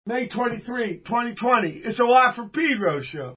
May 23, 2020. It's a Live from Pedro show.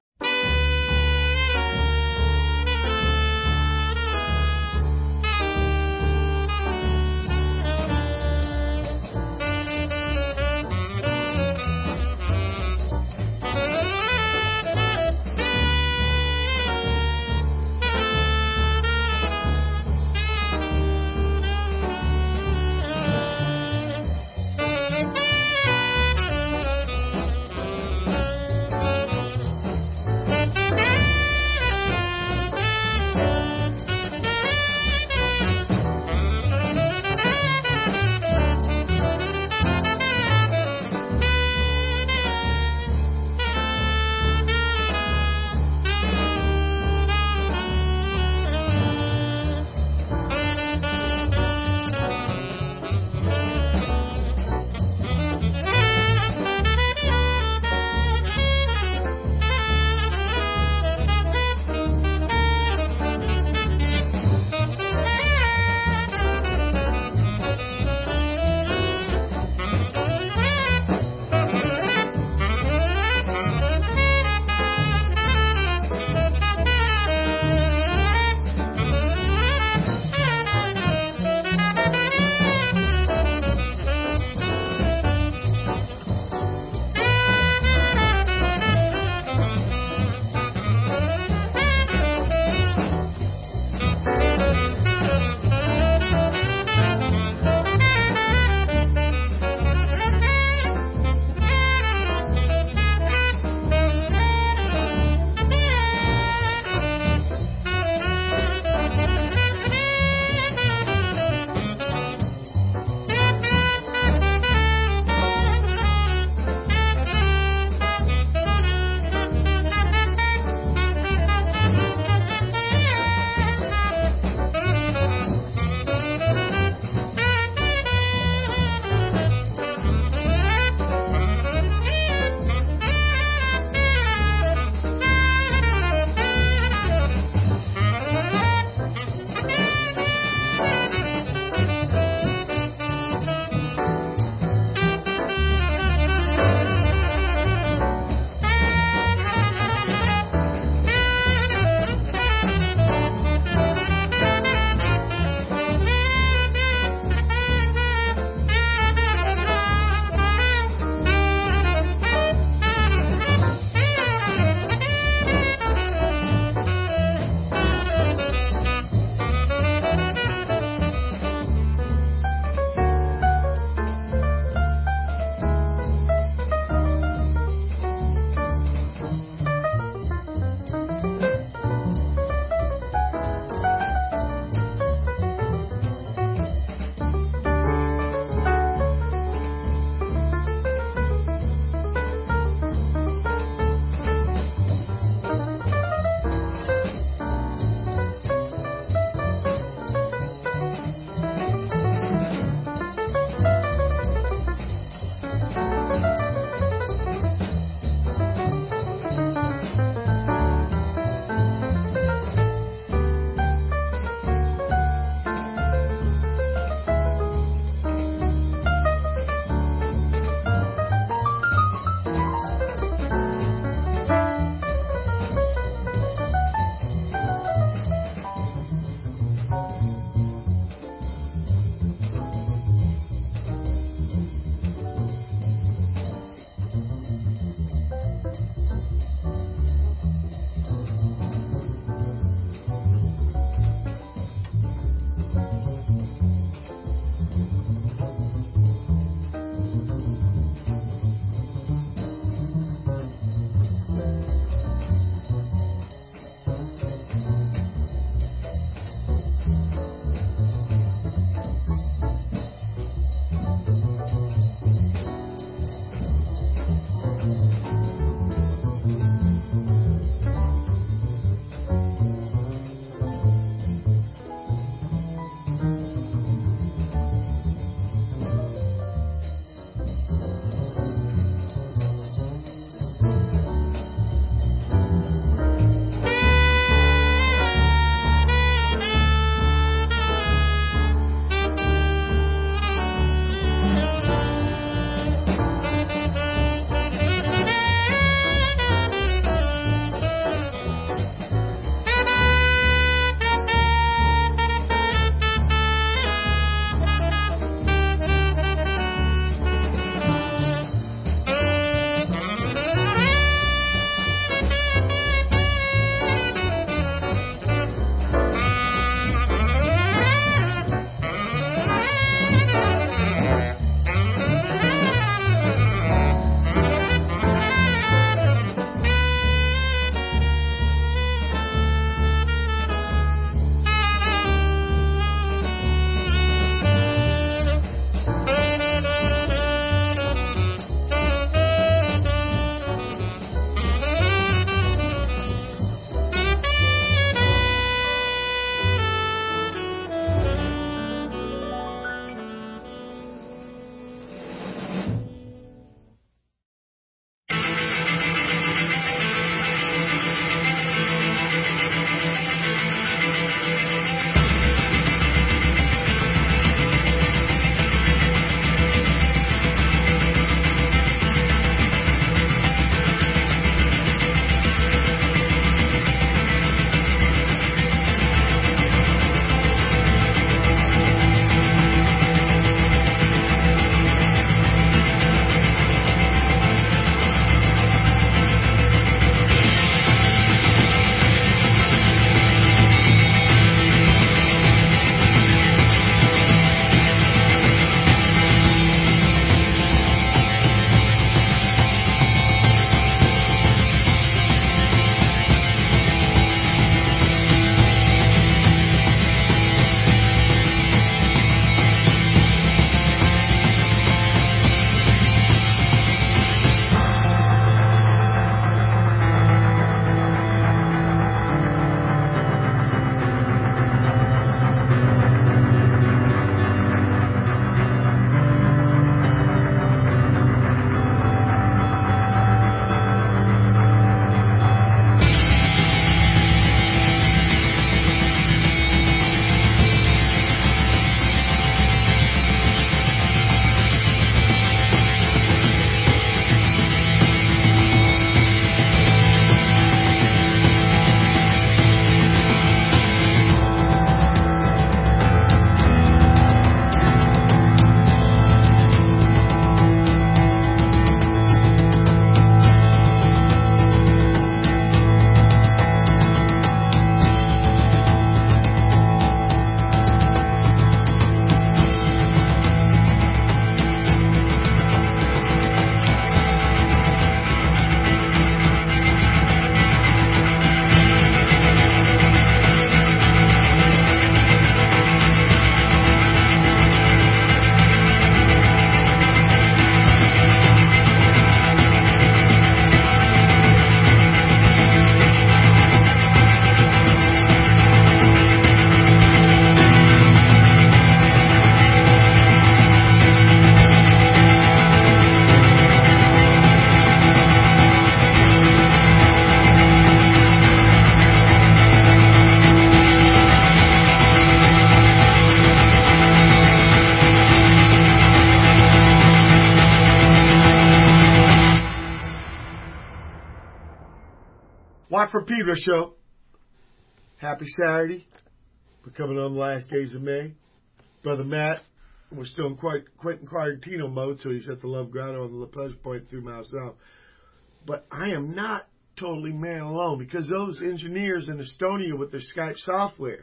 Watford Pedro Show. Happy Saturday. We're coming on the last days of May. Brother Matt, we're still in Quentin Quarantino mode, so he's at the Love Grotto on the La Pleasure Point 3 miles south. But I am not totally man alone because those engineers in Estonia with their Skype software.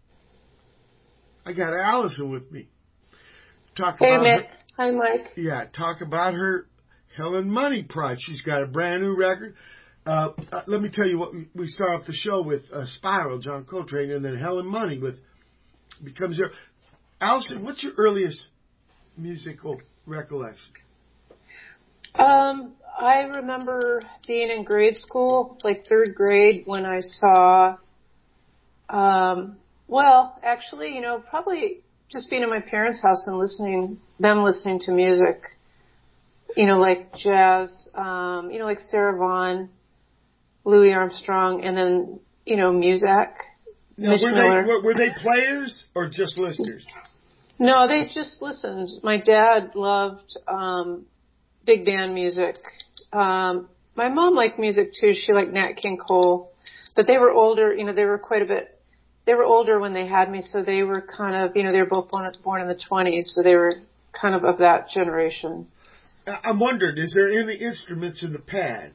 I got Allison with me. Hey, Matt. Hi, Mike. Yeah, talk about her Helen Money Pride. She's got a brand new record. Let me tell you what we start off the show with Spiral, John Coltrane, and then Helen Money with Becomes Your. Allison, what's your earliest musical recollection? I remember being in grade school, like third grade, when I saw, actually, probably just being in my parents' house and listening to music, like jazz, like Sarah Vaughan, Louis Armstrong, and then, Muzak. Now, were they players or just listeners? No, they just listened. My dad loved big band music. My mom liked music too. She liked Nat King Cole, but they were older. They were quite a bit. They were older when they had me, so they were kind of, they were both born in the 20s, so they were kind of that generation. I'm wondering, is there any instruments in the pad?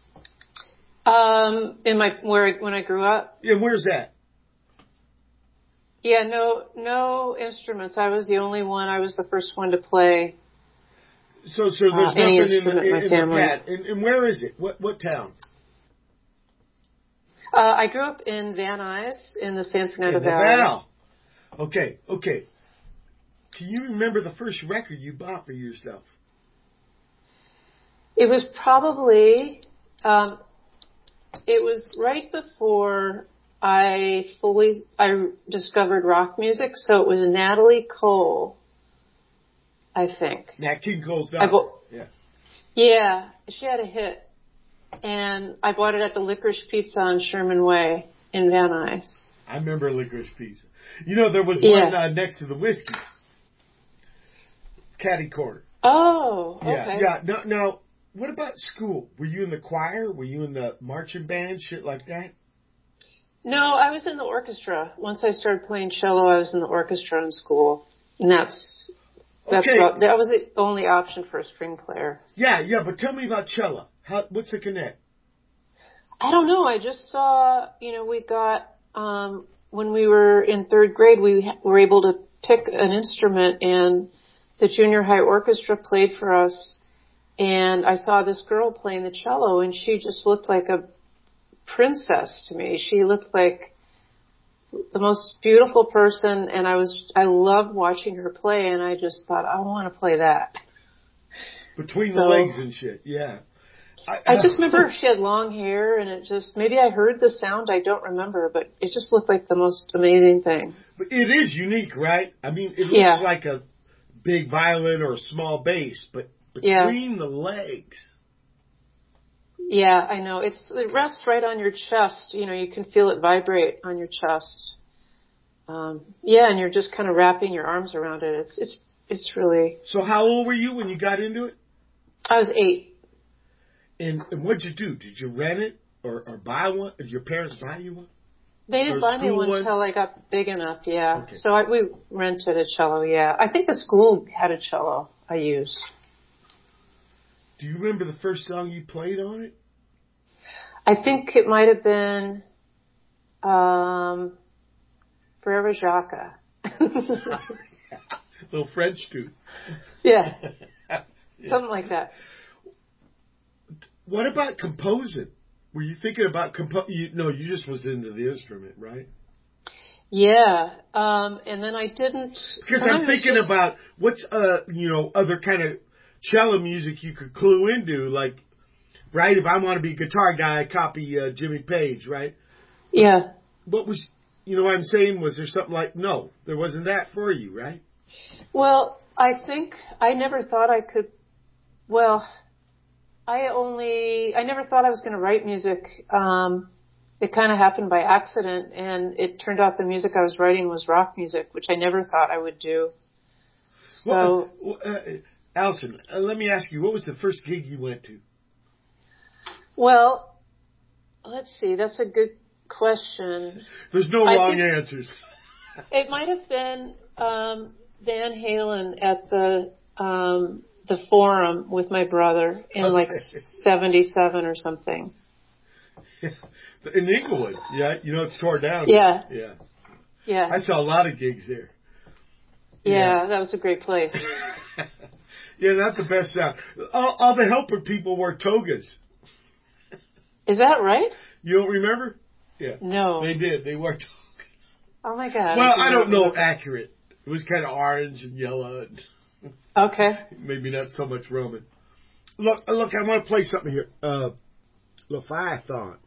When I grew up. Yeah, where's that? Yeah, no instruments. I was the only one. I was the first one to play. So there's nothing in the family. pad. And where is it? What town? I grew up in Van Nuys in the San Fernando Valley. Okay. Can you remember the first record you bought for yourself? It was probably, it was right before I discovered rock music, so it was Natalie Cole, I think. Nat King Cole's daughter. Yeah, she had a hit. And I bought it at the Licorice Pizza on Sherman Way in Van Nuys. I remember Licorice Pizza. There was one next to the whiskey. Caddy Corner. Oh, okay. Yeah. Now, what about school? Were you in the choir? Were you in the marching band? Shit like that? No, I was in the orchestra. Once I started playing cello, I was in the orchestra in school. And that was the only option for a string player. Yeah, but tell me about cello. What's the connect? I don't know. I just saw, we got, when we were in third grade, we were able to pick an instrument, and the junior high orchestra played for us. And I saw this girl playing the cello, and she just looked like a princess to me. She looked like the most beautiful person, and I loved watching her play, and I just thought, I want to play that. Between the legs and shit, yeah. I just remember she had long hair, and maybe I heard the sound, I don't remember, but it just looked like the most amazing thing. But it is unique, right? I mean, it looks like a big violin or a small bass, but between the legs. Yeah, I know. It rests right on your chest. You can feel it vibrate on your chest. And you're just kind of wrapping your arms around it. It's really... So how old were you when you got into it? I was 8. And what'd you do? Did you rent it or buy one? Did your parents buy you one? They didn't buy me one until I got big enough, yeah. Okay. So we rented a cello, yeah. I think the school had a cello I used. Do you remember the first song you played on it? I think it might have been Forever Jacques. Little French tune. Yeah. Something like that. What about composing? Were you thinking about you just was into the instrument, right? Yeah. And then I didn't. Because I'm thinking about what's other kind of cello music you could clue into, like, right? If I want to be a guitar guy, I copy Jimmy Page, right? Yeah. What was, what I'm saying? Was there something like, no, there wasn't that for you, right? Well, I think I never thought I could, I never thought I was going to write music. It kind of happened by accident, and it turned out the music I was writing was rock music, which I never thought I would do. So, Allison, let me ask you, what was the first gig you went to? Well, let's see. That's a good question. There's no wrong answers. It might have been Van Halen at the Forum with my brother in like 77 or something. In Inglewood, yeah, it's tore down. Yeah. Yeah. I saw a lot of gigs there. Yeah, that was a great place. Yeah, not the best sound. All the Helper people wore togas. Is that right? You don't remember? Yeah. No. They did. They wore togas. Oh my God. Well, I don't know accurate. It was kind of orange and yellow. Okay. Maybe not so much Roman. Look, I want to play something here. Leviathan.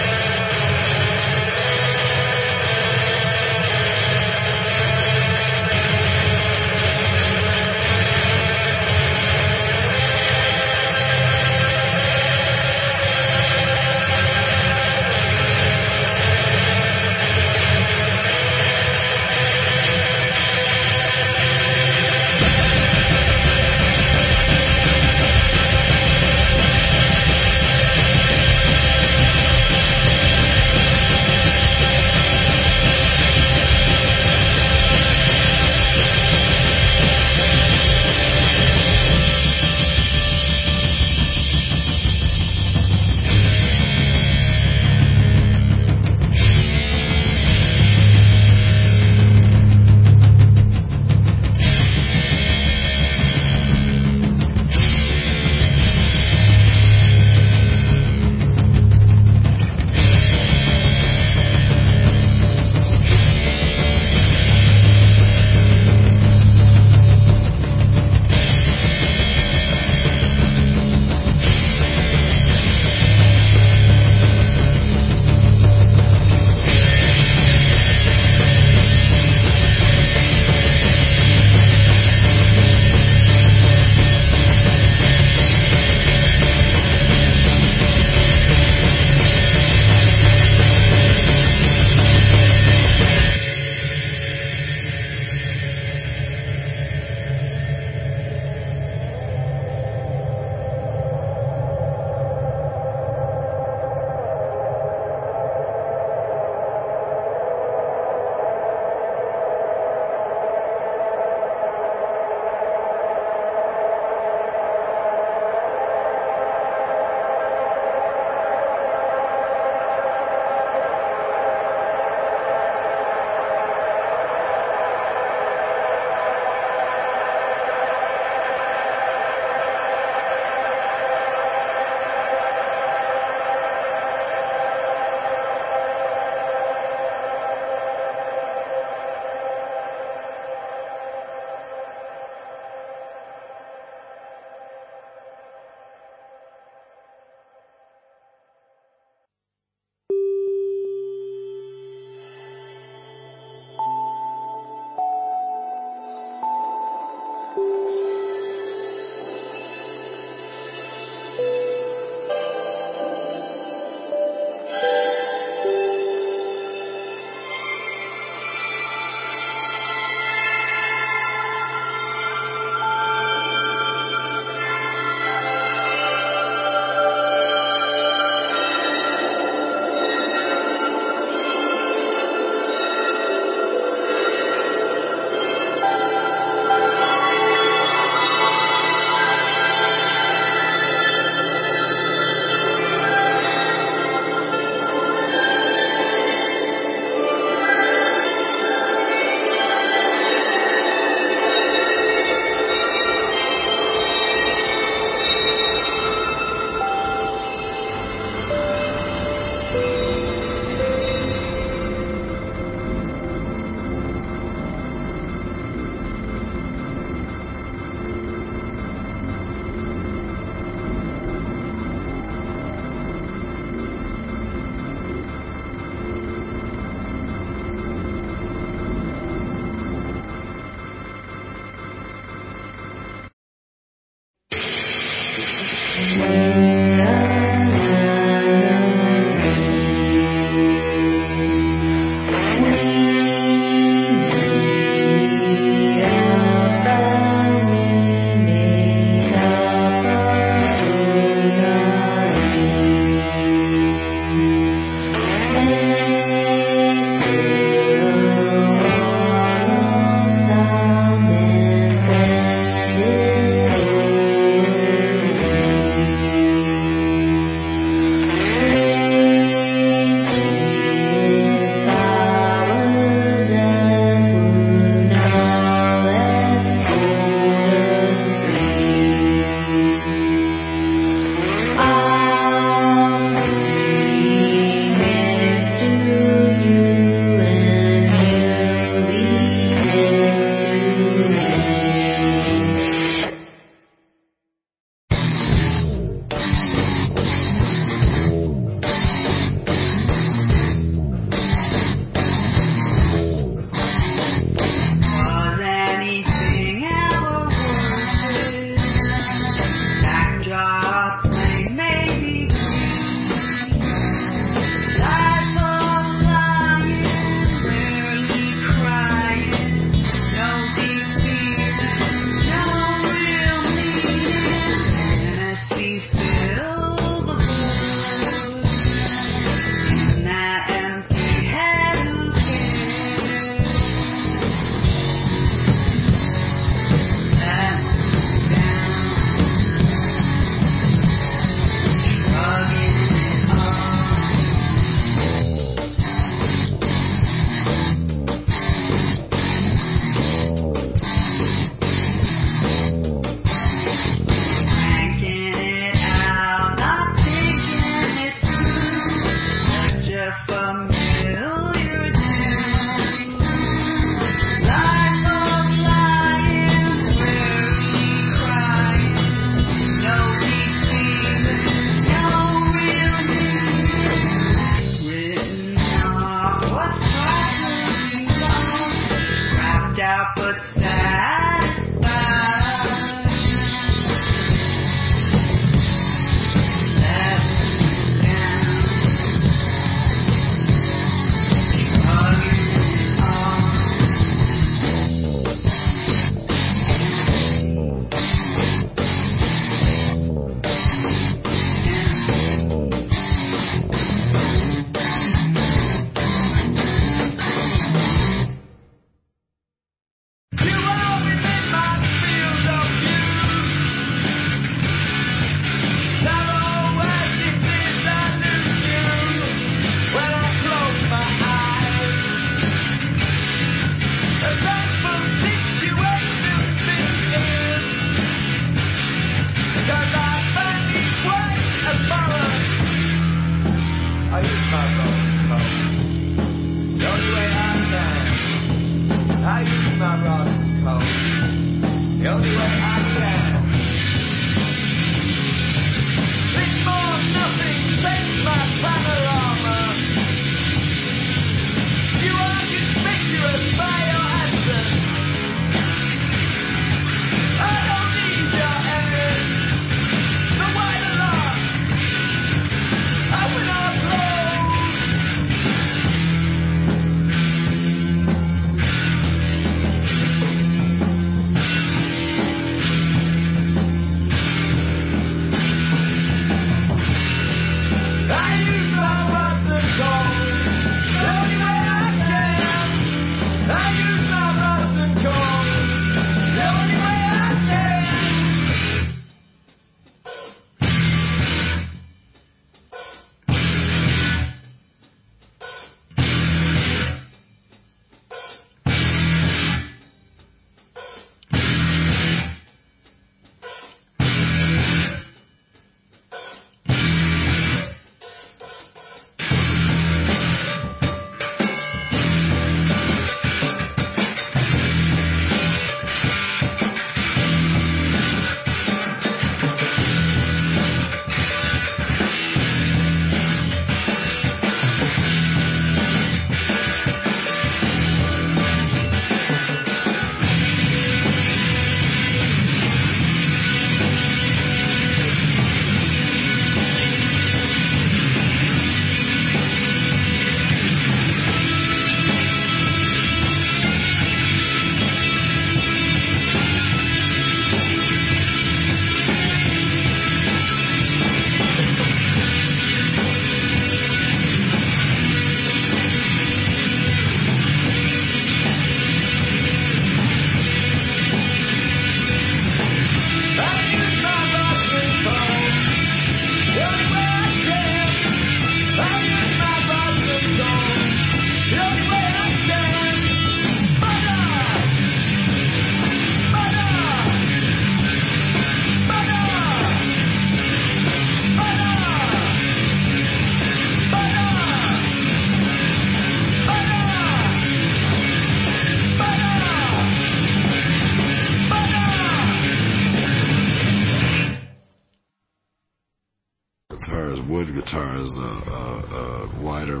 good guitar has a wider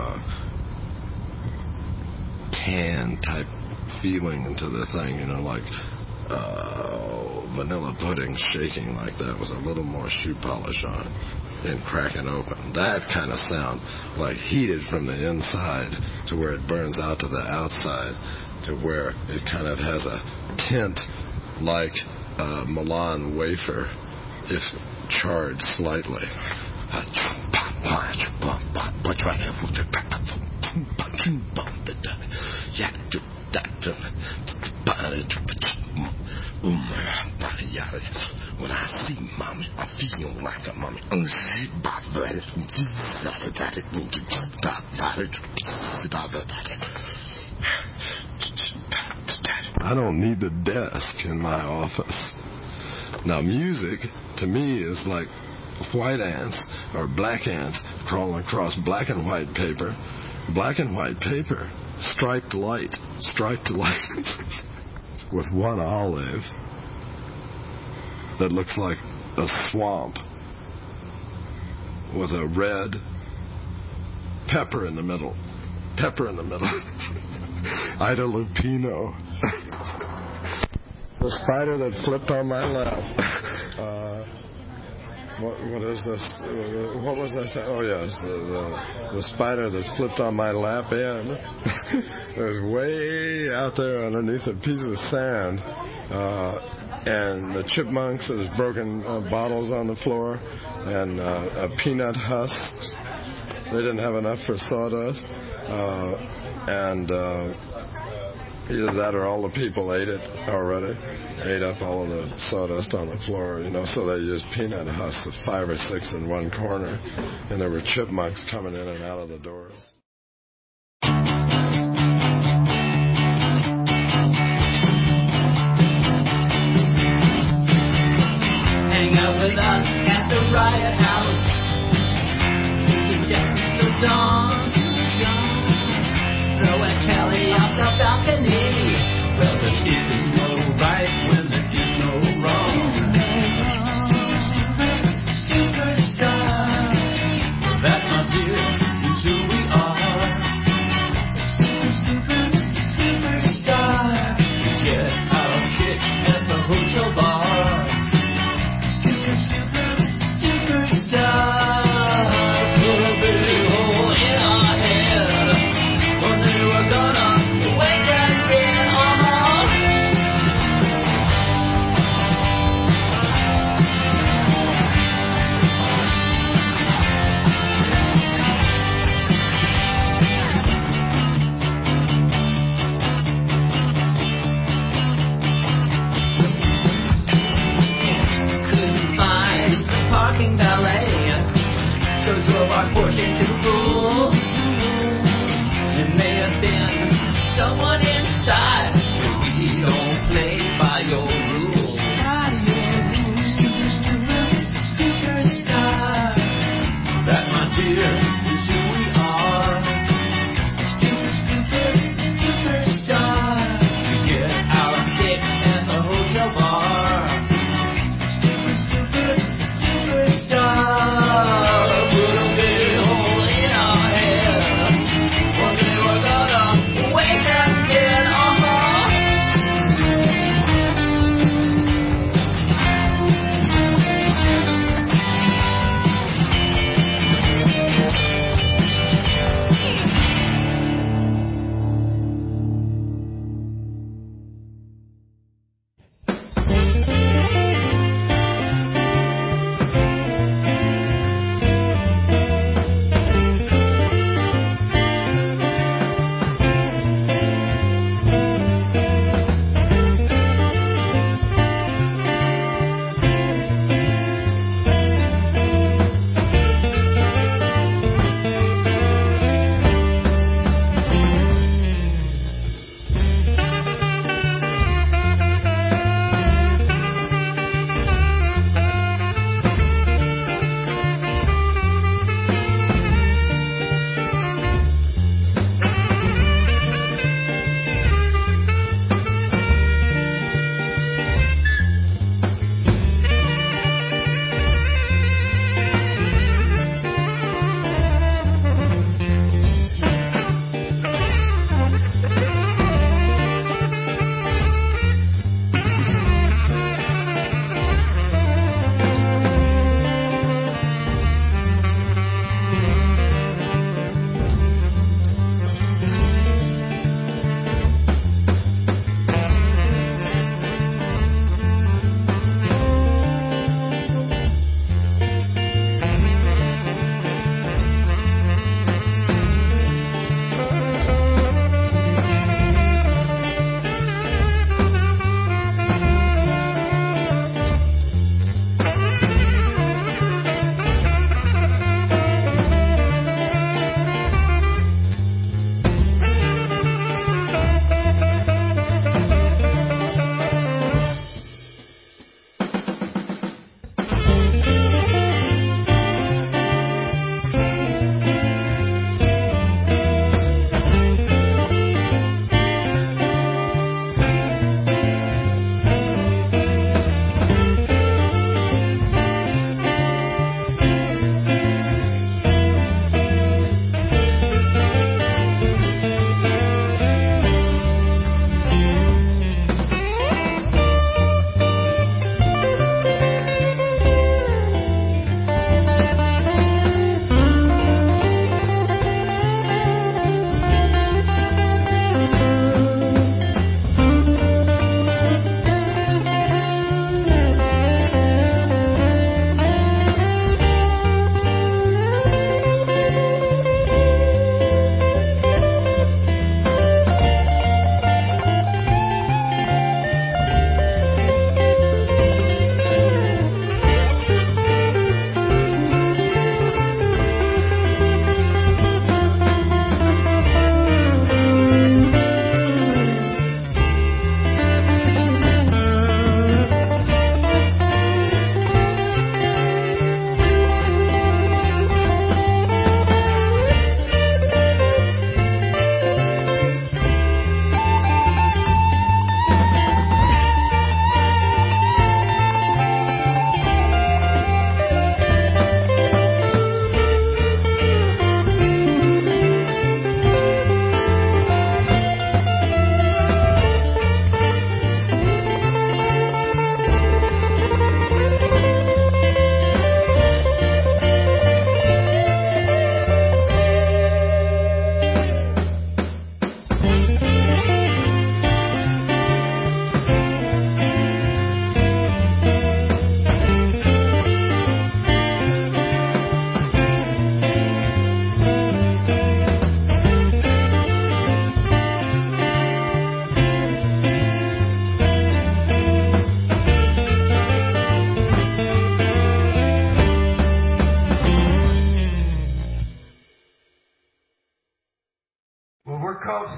tan type feeling into the thing, you know, like vanilla pudding shaking like that with a little more shoe polish on it and cracking open. That kind of sound, like heated from the inside to where it burns out to the outside, to where it kind of has a tint like Milan wafer if charred slightly. When I see mommy, I feel like a mommy. I don't need the desk in my office. Now, music, to me, is like white ants or black ants crawling across black and white paper. Black and white paper, striped light with one olive that looks like a swamp with a red pepper in the middle. Ida Lupino. The spider that flipped on my lap. What is this? What was I saying? Oh, yes, the spider that flipped on my lap in. It was way out there underneath a piece of sand. And the chipmunks, there's broken bottles on the floor, and a peanut husk. They didn't have enough for sawdust. Either that or all the people ate it already, ate up all of the sawdust on the floor, you know, so they used peanut husks, 5 or 6 in one corner, and there were chipmunks coming in and out of the doors. Hang out with us at the Riot House. We dance till dawn. Throw a telly off the balcony. Well, there is no right when there is no wrong. Stupid stuff. So that, my dear, is who we are.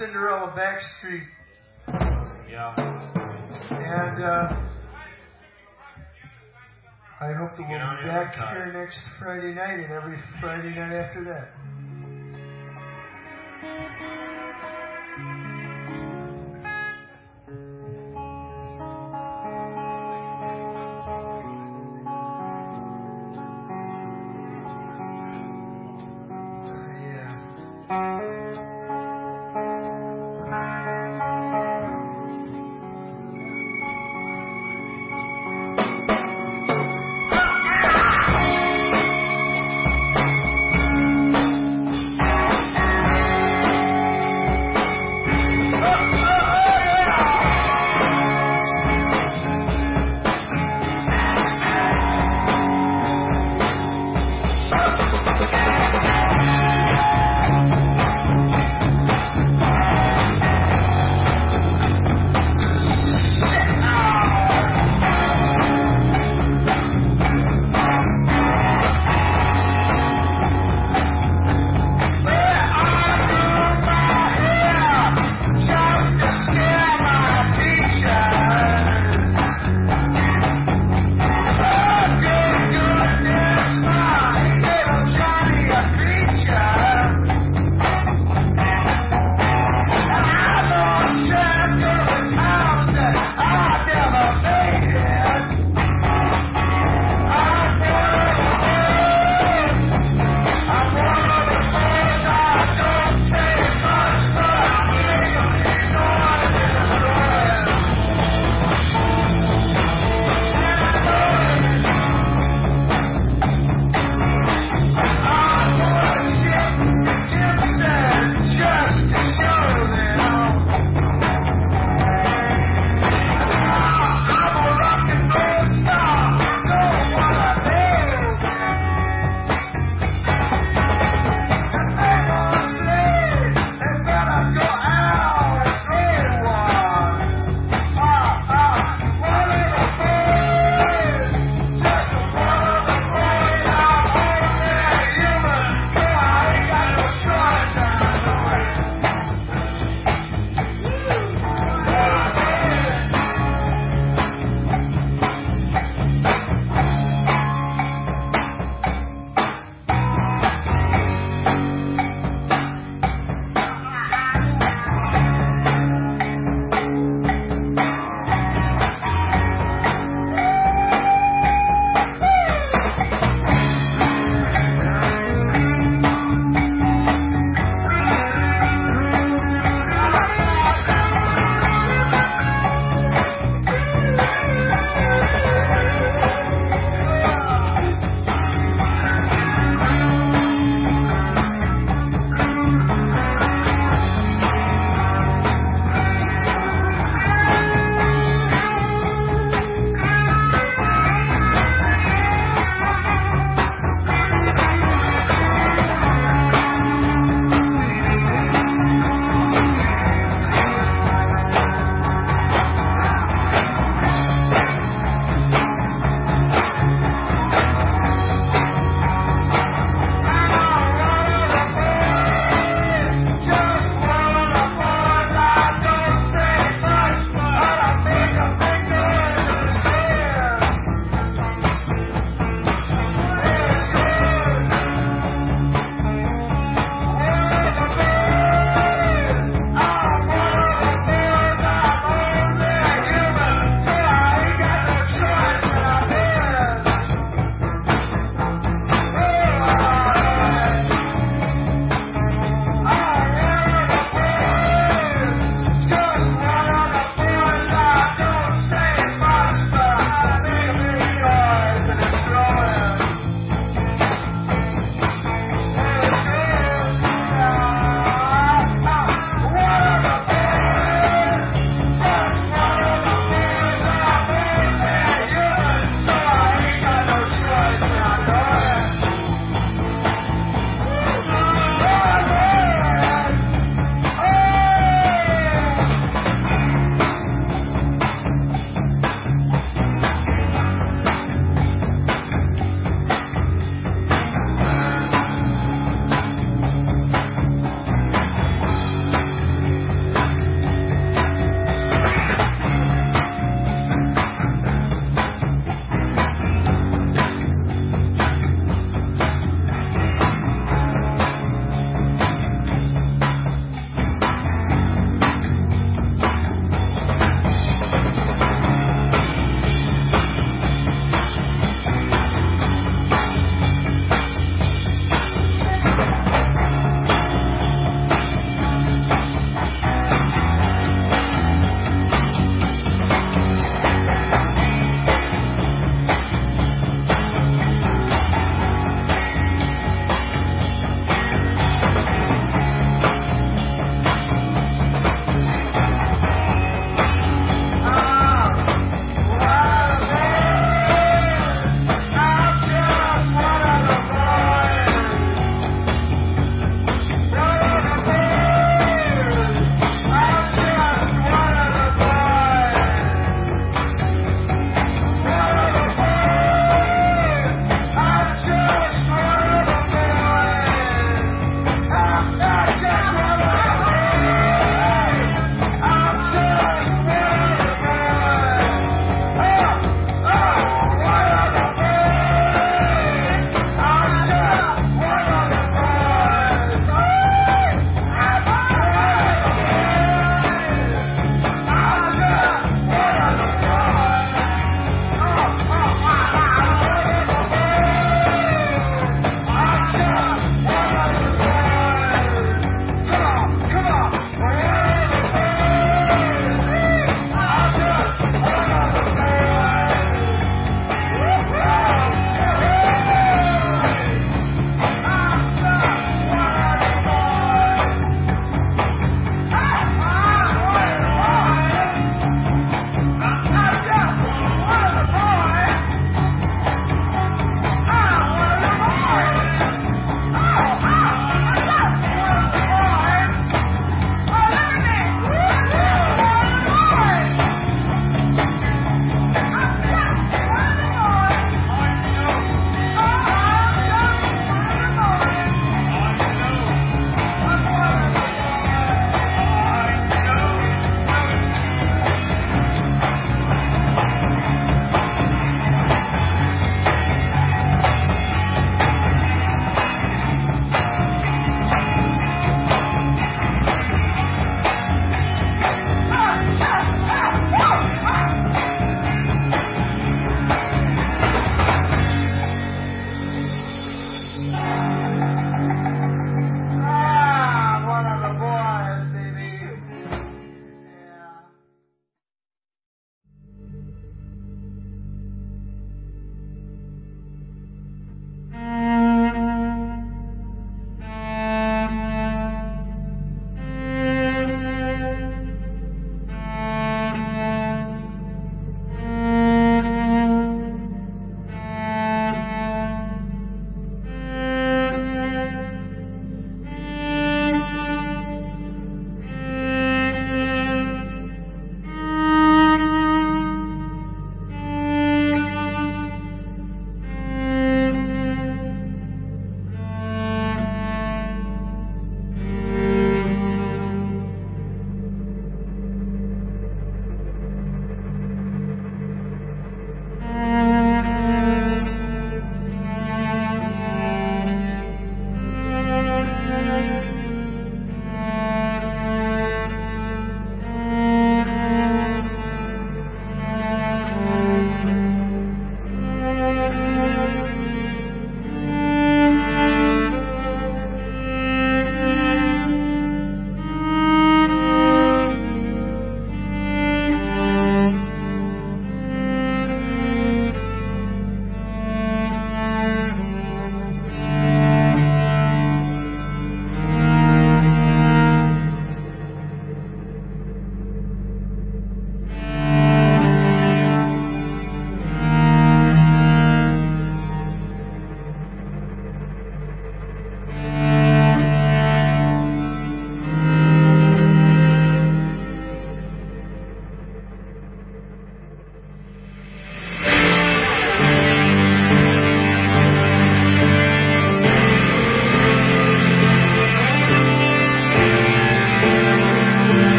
Cinderella Backstreet. Yeah. And I hope that we'll Get on be every back time. here next Friday night and every Friday night after that.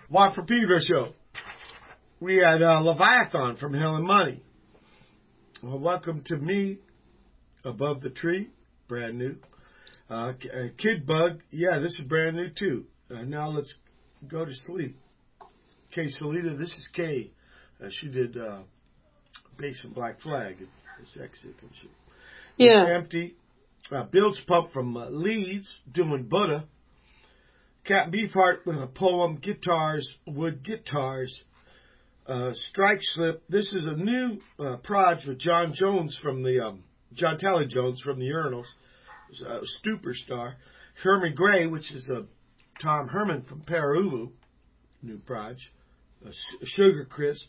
Watt for Peter show. We had Leviathan from Hell and Money. Well, welcome to me, Above the Tree, brand new. Kid Bug, yeah, this is brand new too. Now let's go to sleep. Kay Salita, this is Kay. She did bass and Black Flag. It's exit and shit. Yeah. It's Empty. Bilge Pup from Leeds doing Buddha. Cat Beefheart with a poem. Guitars, wood guitars. Strike Slip. This is a new proj with John Jones from the John Tally Jones from the Urinals. Stupor Star. Herman Gray, which is Tom Herman from Paraulu. New proj. Sugar Crisp.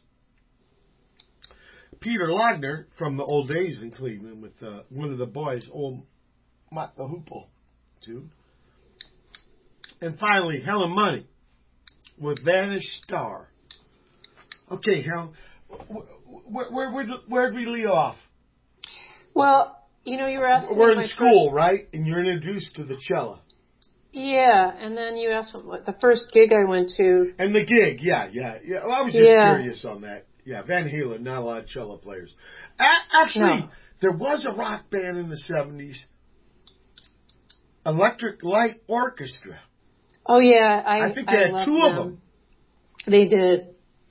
Peter Logner from the old days in Cleveland with one of the boys, old Mott the Hoople tune. And finally, Helen Money with Vanished Star. Okay, Helen, where'd we leave off? Well, you were asking We're me in school, right? And you're introduced to the cello. Yeah, and then you asked what the first gig I went to. And the gig, yeah. Well, I was just curious on that. Yeah, Van Halen, not a lot of cello players. Actually, there was a rock band in the 70s, Electric Light Orchestra. Oh, yeah. I think they had two of them. They did.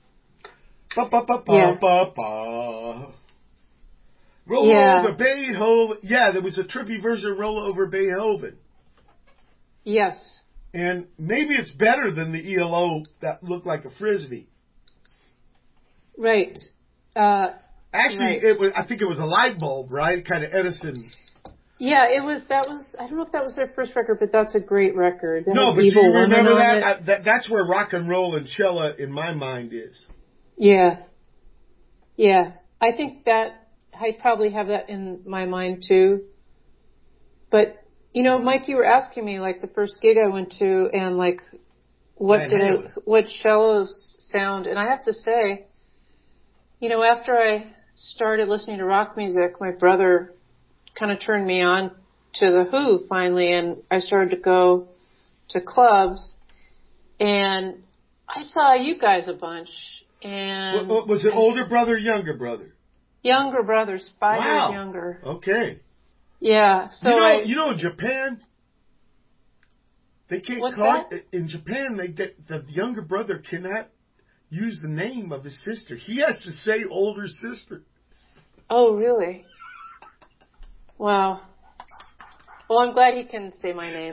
Roll over Beethoven. Yeah, there was a trippy version of Roll Over Beethoven. Yes. And maybe it's better than the ELO that looked like a frisbee. Right. Actually, it was. I think it was a light bulb, right? Kind of Edison. Yeah, it was. That was. I don't know if that was their first record, but that's a great record. No, but do you remember that? That's where rock and roll and cello in my mind is. Yeah. Yeah, I think that I probably have that in my mind too. But Mike, you were asking me like the first gig I went to and like what cello sound, and I have to say, after I started listening to rock music, my brother kind of turned me on to the Who finally, and I started to go to clubs, and I saw you guys a bunch. And was it older brother, younger brother? Younger brothers, 5 years younger. Okay. Yeah. So in Japan, they can't in Japan. The younger brother cannot use the name of his sister. He has to say older sister. Oh, really? Wow. Well, I'm glad he can say my name.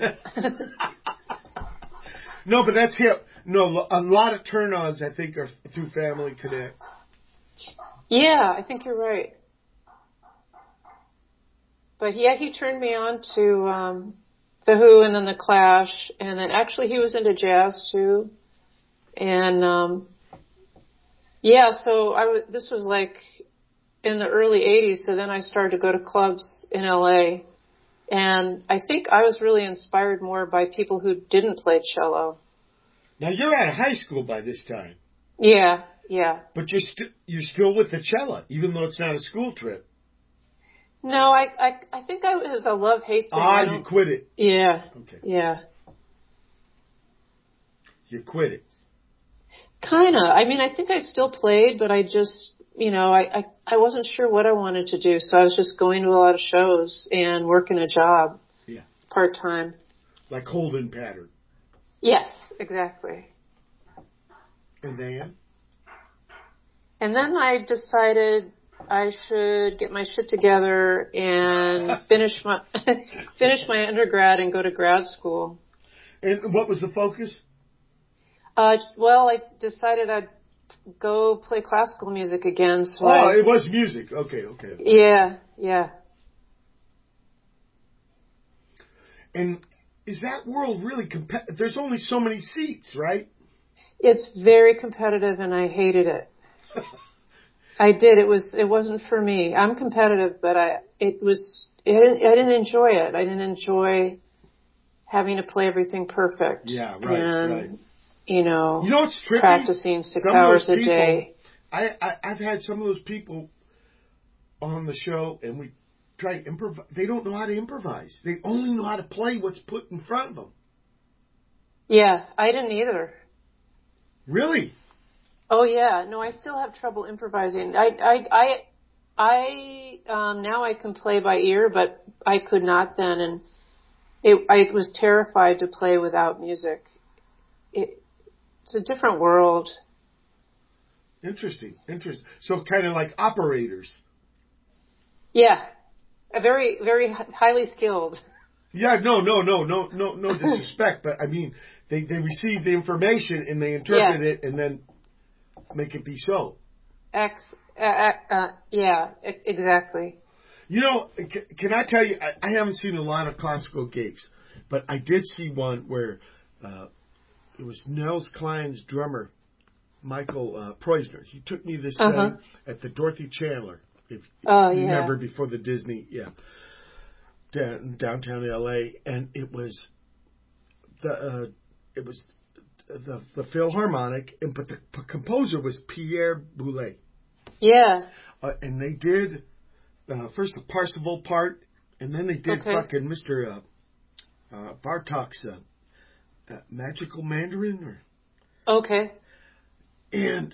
No, but that's him. No, a lot of turn-ons, I think, are through Family Connect. Yeah, I think you're right. But he turned me on to The Who and then The Clash, and then actually he was into jazz too. And so this was like in the early 80s, so then I started to go to clubs in LA. And I think I was really inspired more by people who didn't play cello. Now you're out of high school by this time. Yeah. But you're still with the cello, even though it's not a school trip. No, I think it was a love-hate thing. You quit it. Yeah. Okay. Yeah. You quit it. Kinda. I mean, I think I still played, but I just, I wasn't sure what I wanted to do, so I was just going to a lot of shows and working a job. Yeah. Part-time. Like Holden pattern. Yes, exactly. And then I decided I should get my shit together and finish my undergrad and go to grad school. And what was the focus? Well, I decided I'd go play classical music again. So it was music. Okay. Yeah. And is that world really competitive? There's only so many seats, right? It's very competitive, and I hated it. I did. It wasn't for me. I'm competitive, but I didn't enjoy it. I didn't enjoy having to play everything perfect. Yeah, right. And, it's tricky? Practicing 6 hours a day. I've had some of those people on the show, and we try to improvise. They don't know how to improvise. They only know how to play what's put in front of them. Yeah, I didn't either. Really? Oh yeah, no, I still have trouble improvising. Now I can play by ear, but I could not then, and I was terrified to play without music. It's a different world. Interesting. So kind of like operators. Yeah, a very, very highly skilled. Yeah, no disrespect, but I mean, they receive the information and they interpret it and then make it be so. Yeah, exactly. You know, can I tell you, I haven't seen a lot of classical gigs, but I did see one where it was Nels Cline's drummer, Michael Preusner. He took me this thing at the Dorothy Chandler, if you remember, before the Disney, downtown L.A., and it was the Philharmonic, but the composer was Pierre Boulez. Yeah. And they did first the Parsifal part, and then they did fucking Mr. Bartok's Magical Mandarin. Okay. And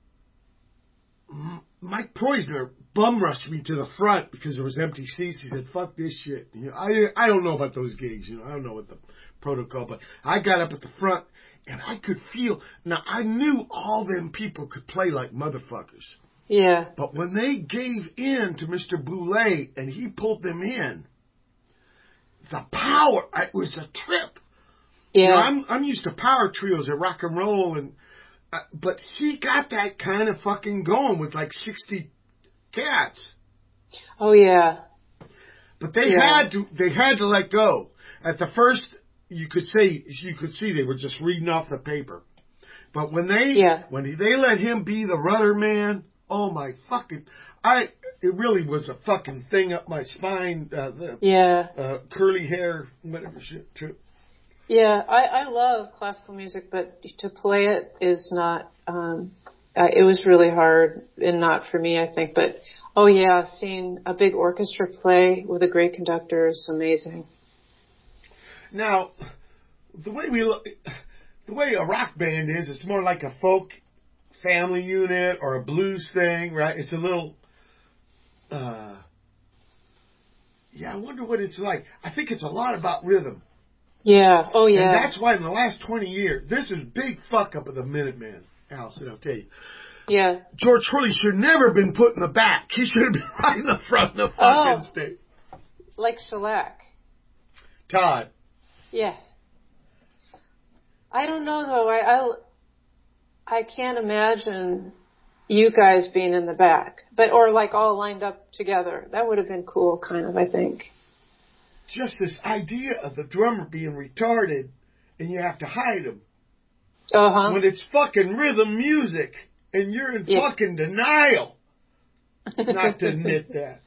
Mike Preusner bum rushed me to the front because there was empty seats. He said, "Fuck this shit." You know, I don't know about those gigs. You know, I don't know what the protocol, but I got up at the front and I could feel. Now I knew all them people could play like motherfuckers. Yeah. But when they gave in to Mr. Boulez and he pulled them in, the power, it was a trip. Yeah. You know, I'm used to power trios at rock and roll, and but he got that kind of fucking going with like 60 cats. Oh yeah. But they had to let go. At the first, you could see they were just reading off the paper. But when they let him be the rudder man, oh my fucking, it really was a fucking thing up my spine. Curly hair, whatever shit too. Yeah, I love classical music, but to play it is not, it was really hard and not for me, I think. But, oh yeah, seeing a big orchestra play with a great conductor is amazing. Now, the way a rock band is, it's more like a folk family unit or a blues thing, right? It's a little, I wonder what it's like. I think it's a lot about rhythm. Yeah. Oh, yeah. And that's why in the last 20 years, this is a big fuck up of the Minutemen, Allison, I'll tell you. Yeah. George Hurley should never have been put in the back. He should have been right in the front of the fucking stage. Like shellac. Todd. Yeah. I don't know, though. I can't imagine you guys being in the back, or like all lined up together. That would have been cool, kind of, I think. Just this idea of the drummer being retarded and you have to hide him. When it's fucking rhythm music and you're in fucking denial not to admit that.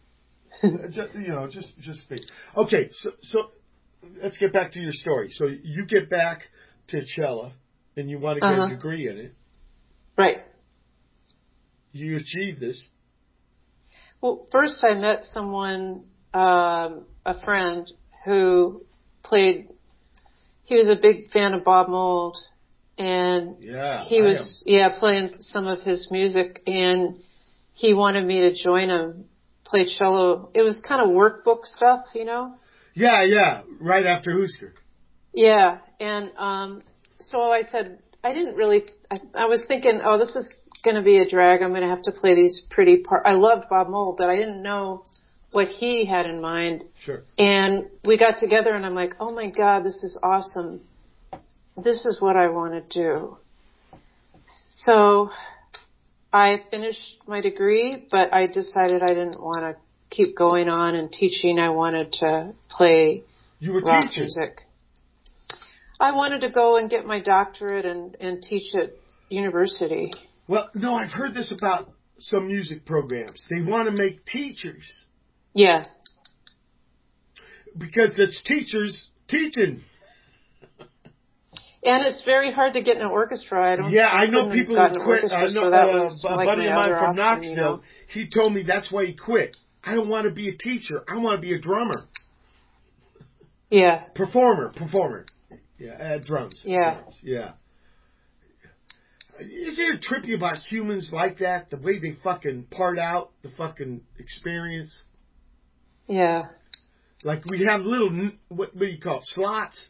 Just think. Okay, so let's get back to your story. So you get back to Cella and you want to get a degree in it. Right. You achieve this. Well, first I met someone, a friend who played, he was a big fan of Bob Mould, and he was playing some of his music, and he wanted me to join him, play cello. It was kind of workbook stuff, you know? Yeah, right after Husker. Yeah, and so I said, I was thinking, this is going to be a drag. I'm going to have to play these pretty parts. I loved Bob Mould, but I didn't know what he had in mind. Sure. And we got together and I'm like, oh my God, this is awesome. This is what I want to do. So I finished my degree, but I decided I didn't want to keep going on and teaching. I wanted to play rock music. I wanted to go and get my doctorate and teach at university. Well, no, I've heard this about some music programs. They want to make teachers. Yeah. Because it's teachers teaching. And it's very hard to get in an orchestra. I know people who quit. I know a buddy of mine from Knoxville. You know? He told me that's why he quit. I don't want to be a teacher. I want to be a drummer. Yeah. Performer. Yeah, drums. Yeah. Drums. Yeah. Is there trippy about humans like that? The way they fucking part out the fucking experience? Yeah. Like we have little, what do you call it, slots?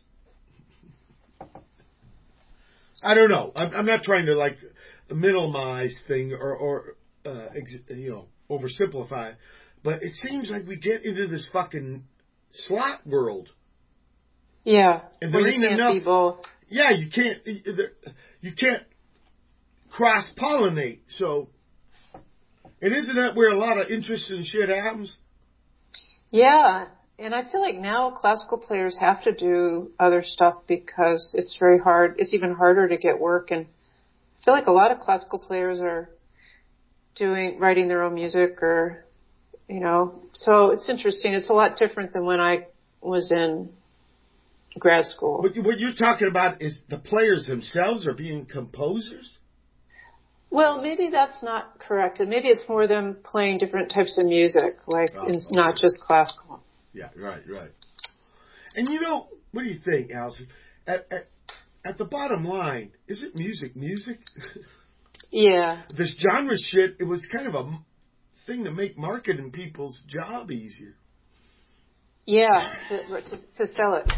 I don't know. I'm not trying to like minimize thing or oversimplify it. But it seems like we get into this fucking slot world. Yeah. And Where there you ain't can't enough. be both. Yeah, you can't cross pollinate. So, and isn't that where a lot of interesting shit happens? Yeah. And I feel like now classical players have to do other stuff because it's very hard. It's even harder to get work. And I feel like a lot of classical players are writing their own music or, so it's interesting. It's a lot different than when I was in grad school. What you're talking about is the players themselves are being composers? Well, maybe that's not correct. And maybe it's more them playing different types of music, it's not just classical. Yeah, right. And what do you think, Allison? At the bottom line, is it music? Yeah. This genre shit, it was kind of a thing to make marketing people's job easier. Yeah, to sell it.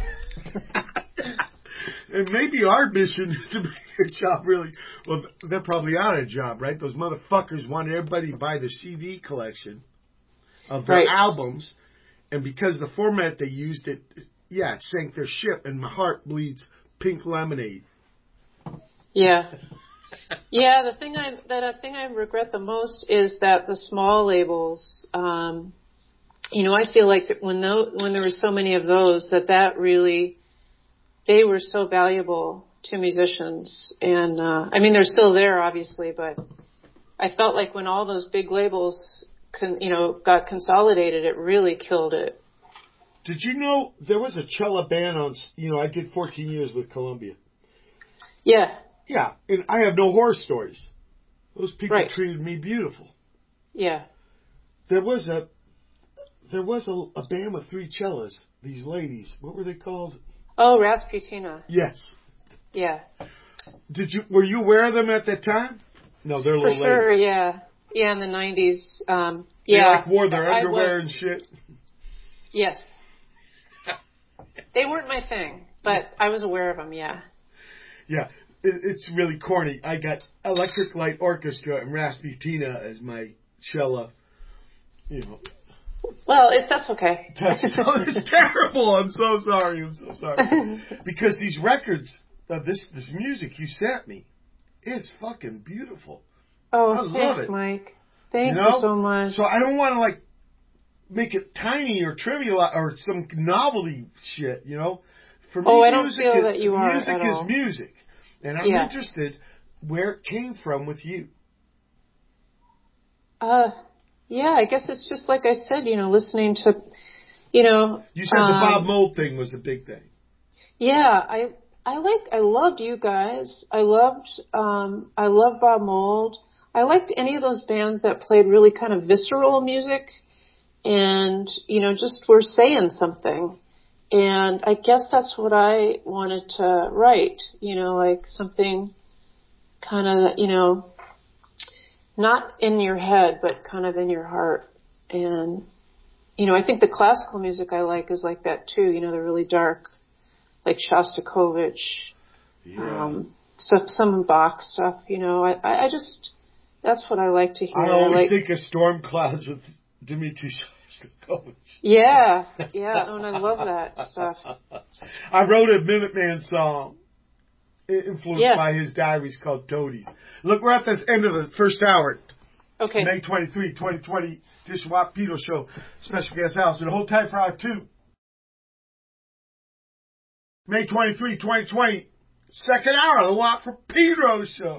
And maybe our mission is to make their job really... Well, they're probably out of a job, right? Those motherfuckers wanted everybody to buy their CD collection of their albums. And because the format they used, it sank their ship. And my heart bleeds pink lemonade. Yeah. Yeah, the thing I regret the most is that the small labels, I feel like that when there were so many of those, that really, they were so valuable to musicians. And, they're still there, obviously, but I felt like when all those big labels, got consolidated, it really killed it. Did you know there was a cello band on, I did 14 years with Columbia. Yeah. Yeah, and I have no horror stories. Those people treated me beautiful. Yeah. There was a band with 3 cellos. These ladies, what were they called? Oh, Rasputina. Yes. Yeah. Were you aware of them at that time? No, they're a little later. For sure, yeah. Yeah, in the 90s. They wore their underwear and shit. Yes. They weren't my thing, but I was aware of them, yeah. Yeah. It's really corny. I got Electric Light Orchestra and Rasputina as my cello. Well, that's okay. It's terrible. I'm so sorry. Because these records, this music you sent me, is fucking beautiful. Oh, I love thanks, it. Mike. Thank you so much. So I don't want to make it tiny or trivial or some novelty shit. For me, I don't feel that you are music at all. is music. And I'm interested where it came from with you. Yeah, I guess it's just like I said, listening to, You said the Bob Mould thing was a big thing. Yeah, I loved you guys. I loved Bob Mould. I liked any of those bands that played really kind of visceral music and, just were saying something. And I guess that's what I wanted to write, like something kind of, not in your head, but kind of in your heart. And, I think the classical music I like is like that too, the really dark, like Shostakovich, some Bach stuff, I just, that's what I like to hear. I always think of Storm Clouds with Dmitri Shostakovich. Yeah, and I love that stuff. I wrote a Minuteman song influenced by his diaries called Toadies. Look, we're at the end of the first hour. Okay. May 23, 2020, Dish Watt Pedro Show. Special guest house. And hold tight for hour 2. May 23, 2020, second hour of the Watt for Pedro Show.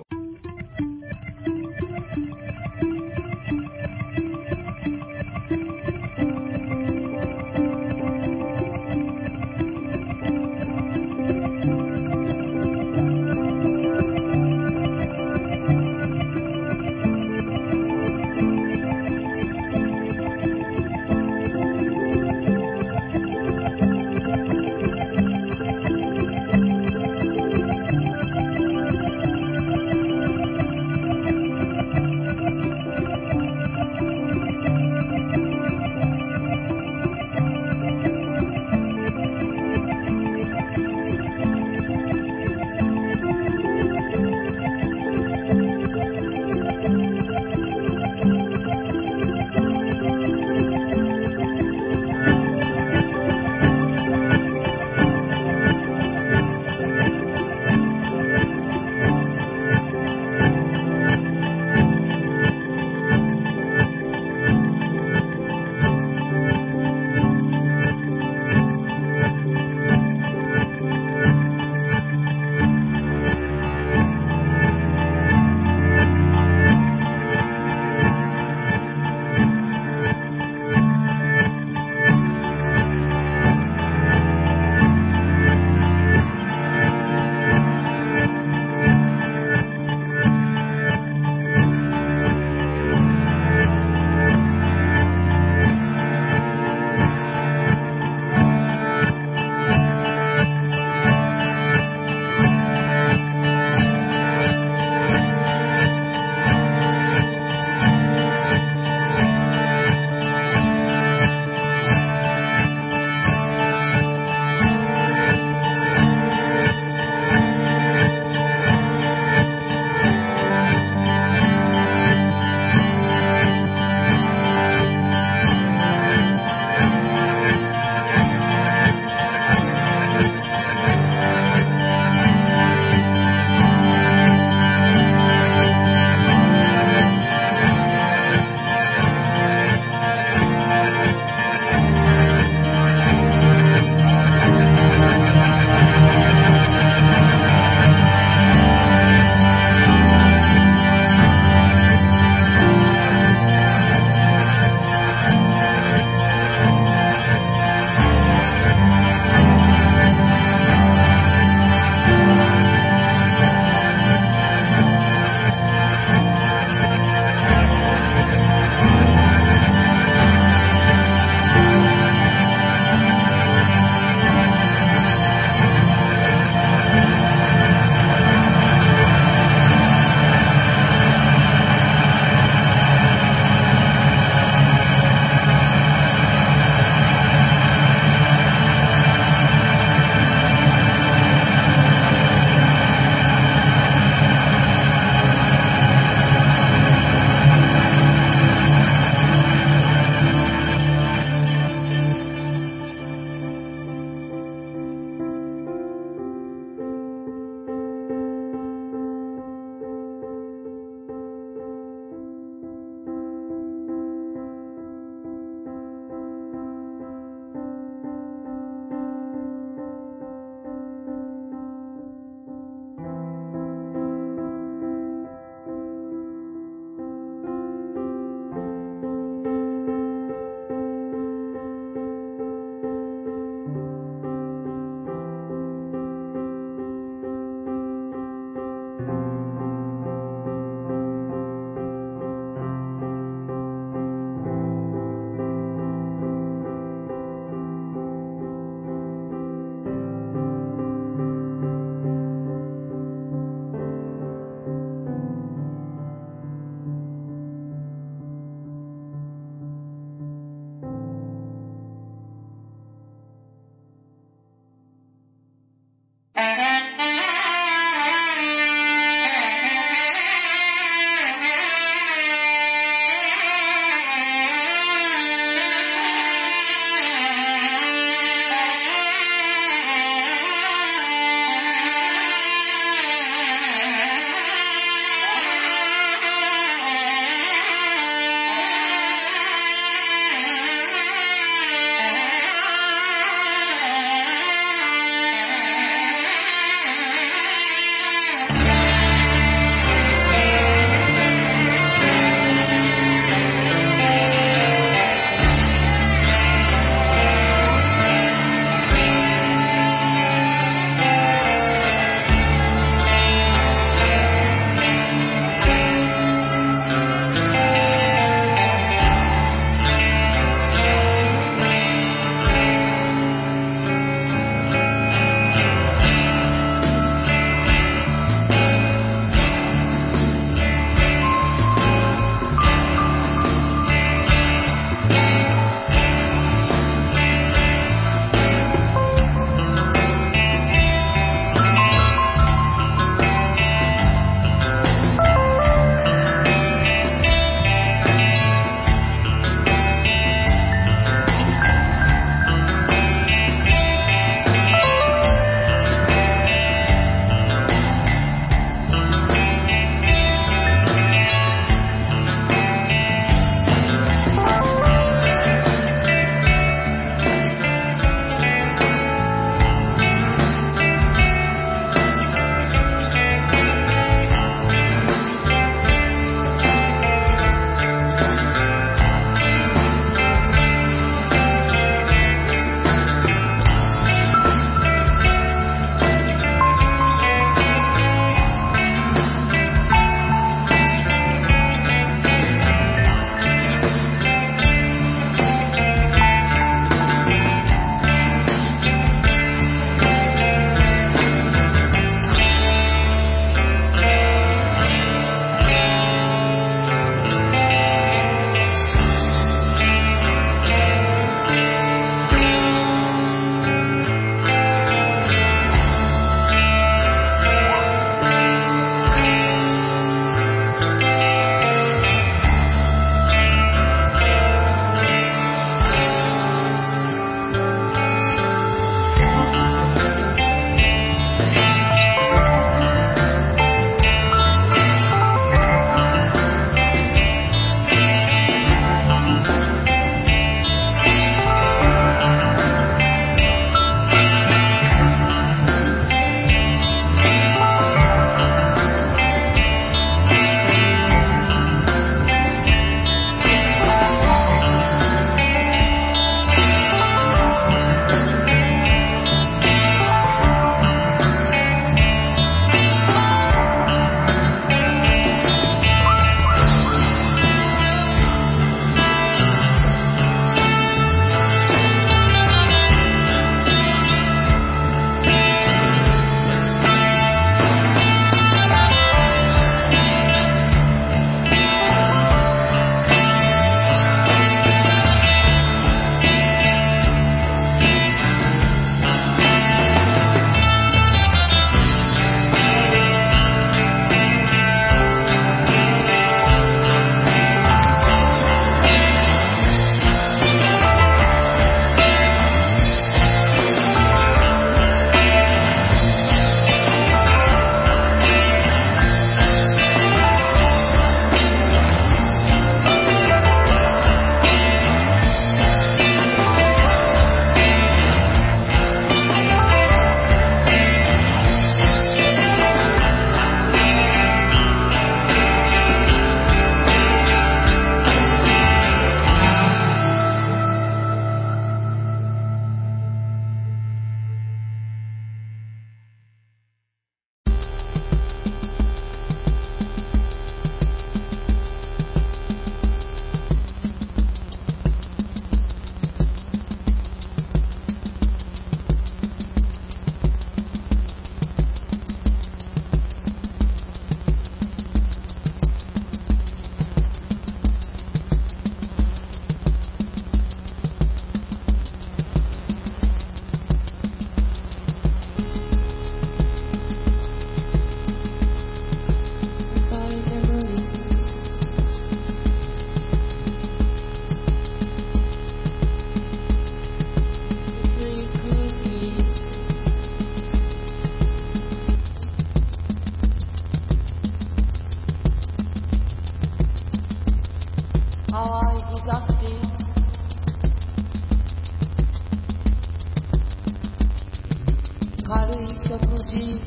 軽い食事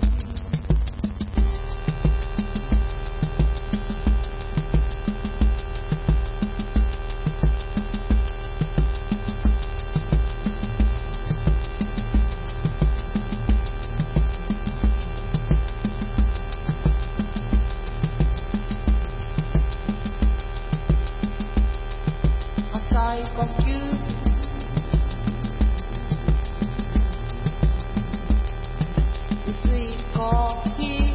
浅い呼吸薄いコーヒー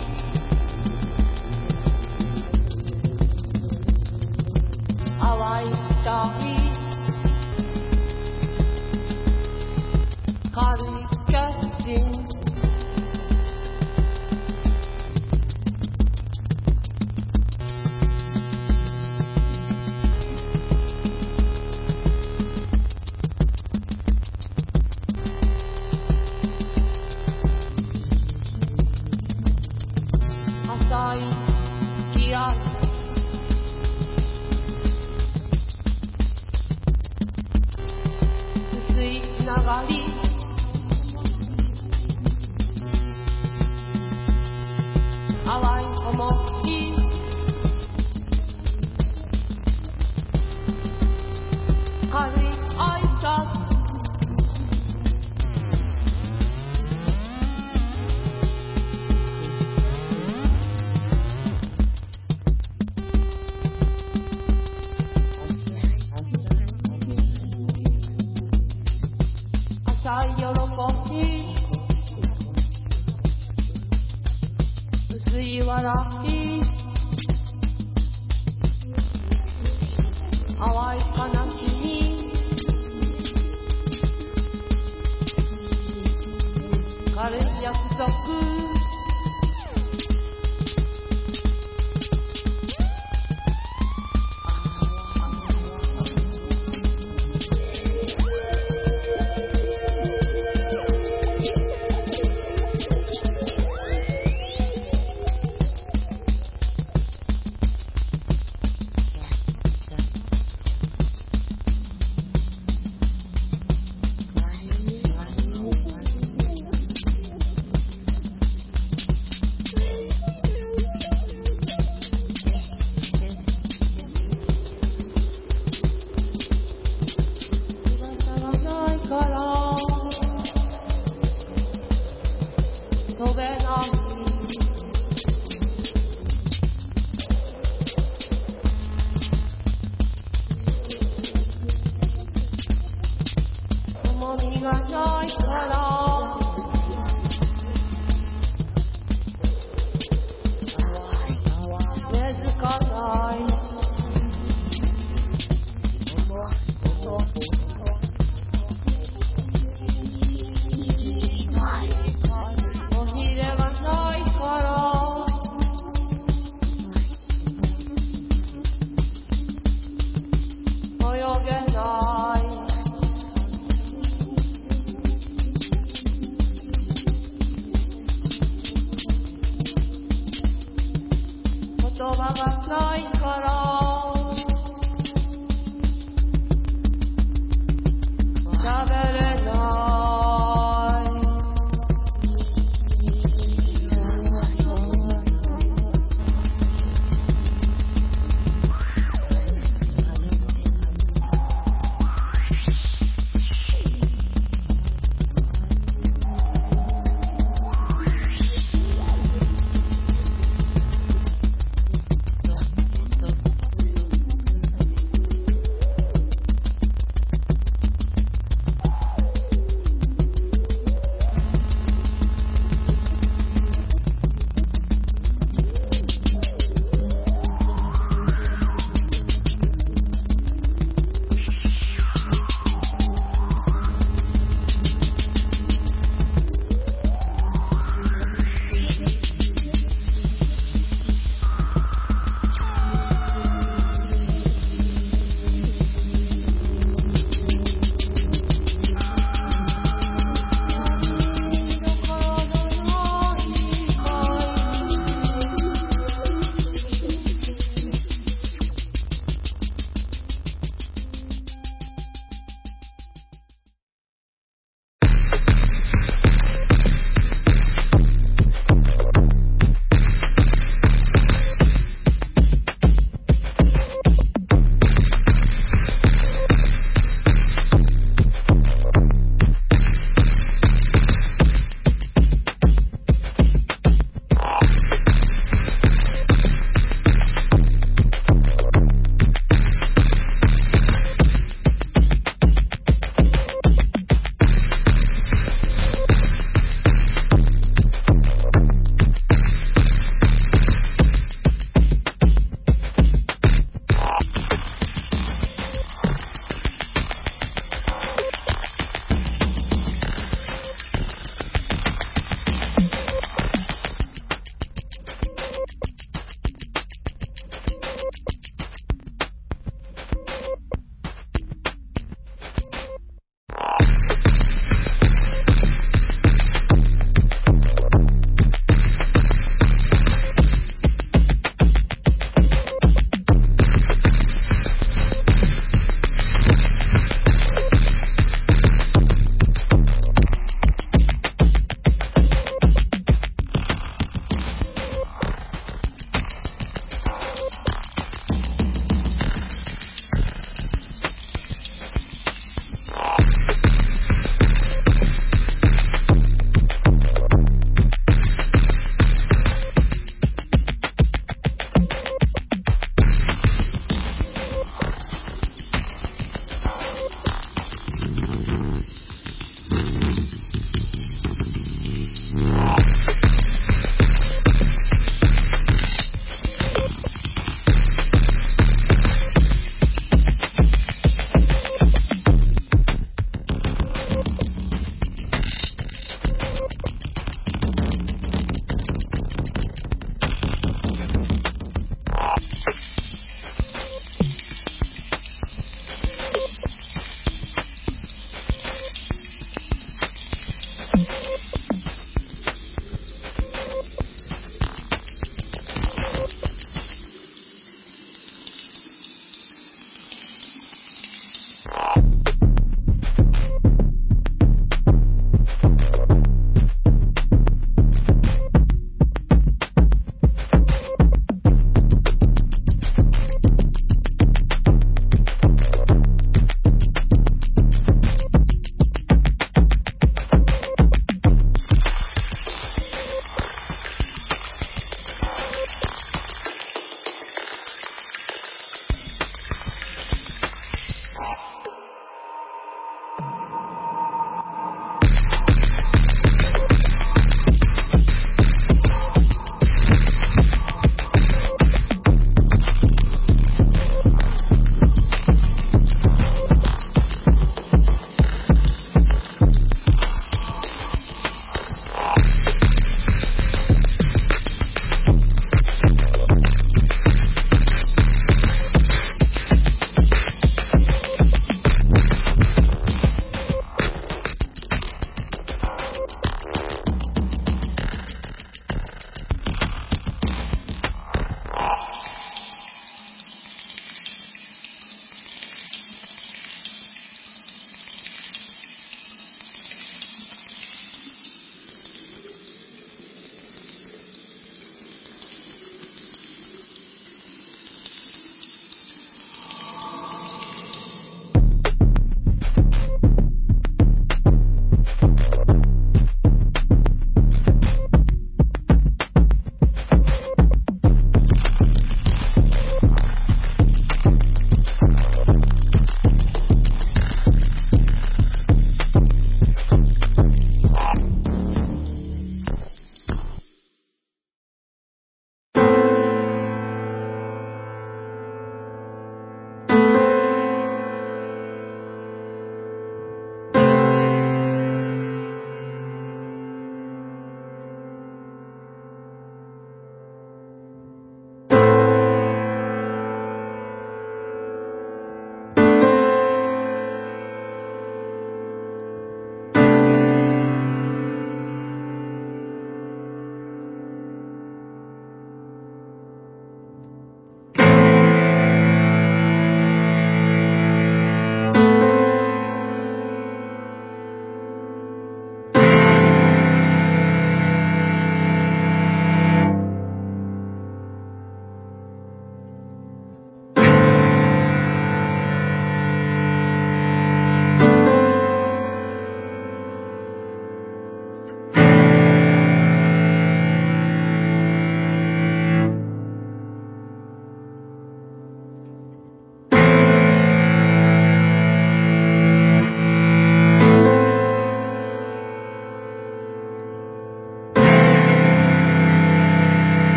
淡い光軽い決心浅い気合薄いつながり淡い想い軽い挨拶浅い喜び薄い笑い淡い悲しみ軽い約束翼がないから飛べない重みがないから根付かないおひれがないから泳げない言葉がないから喋れない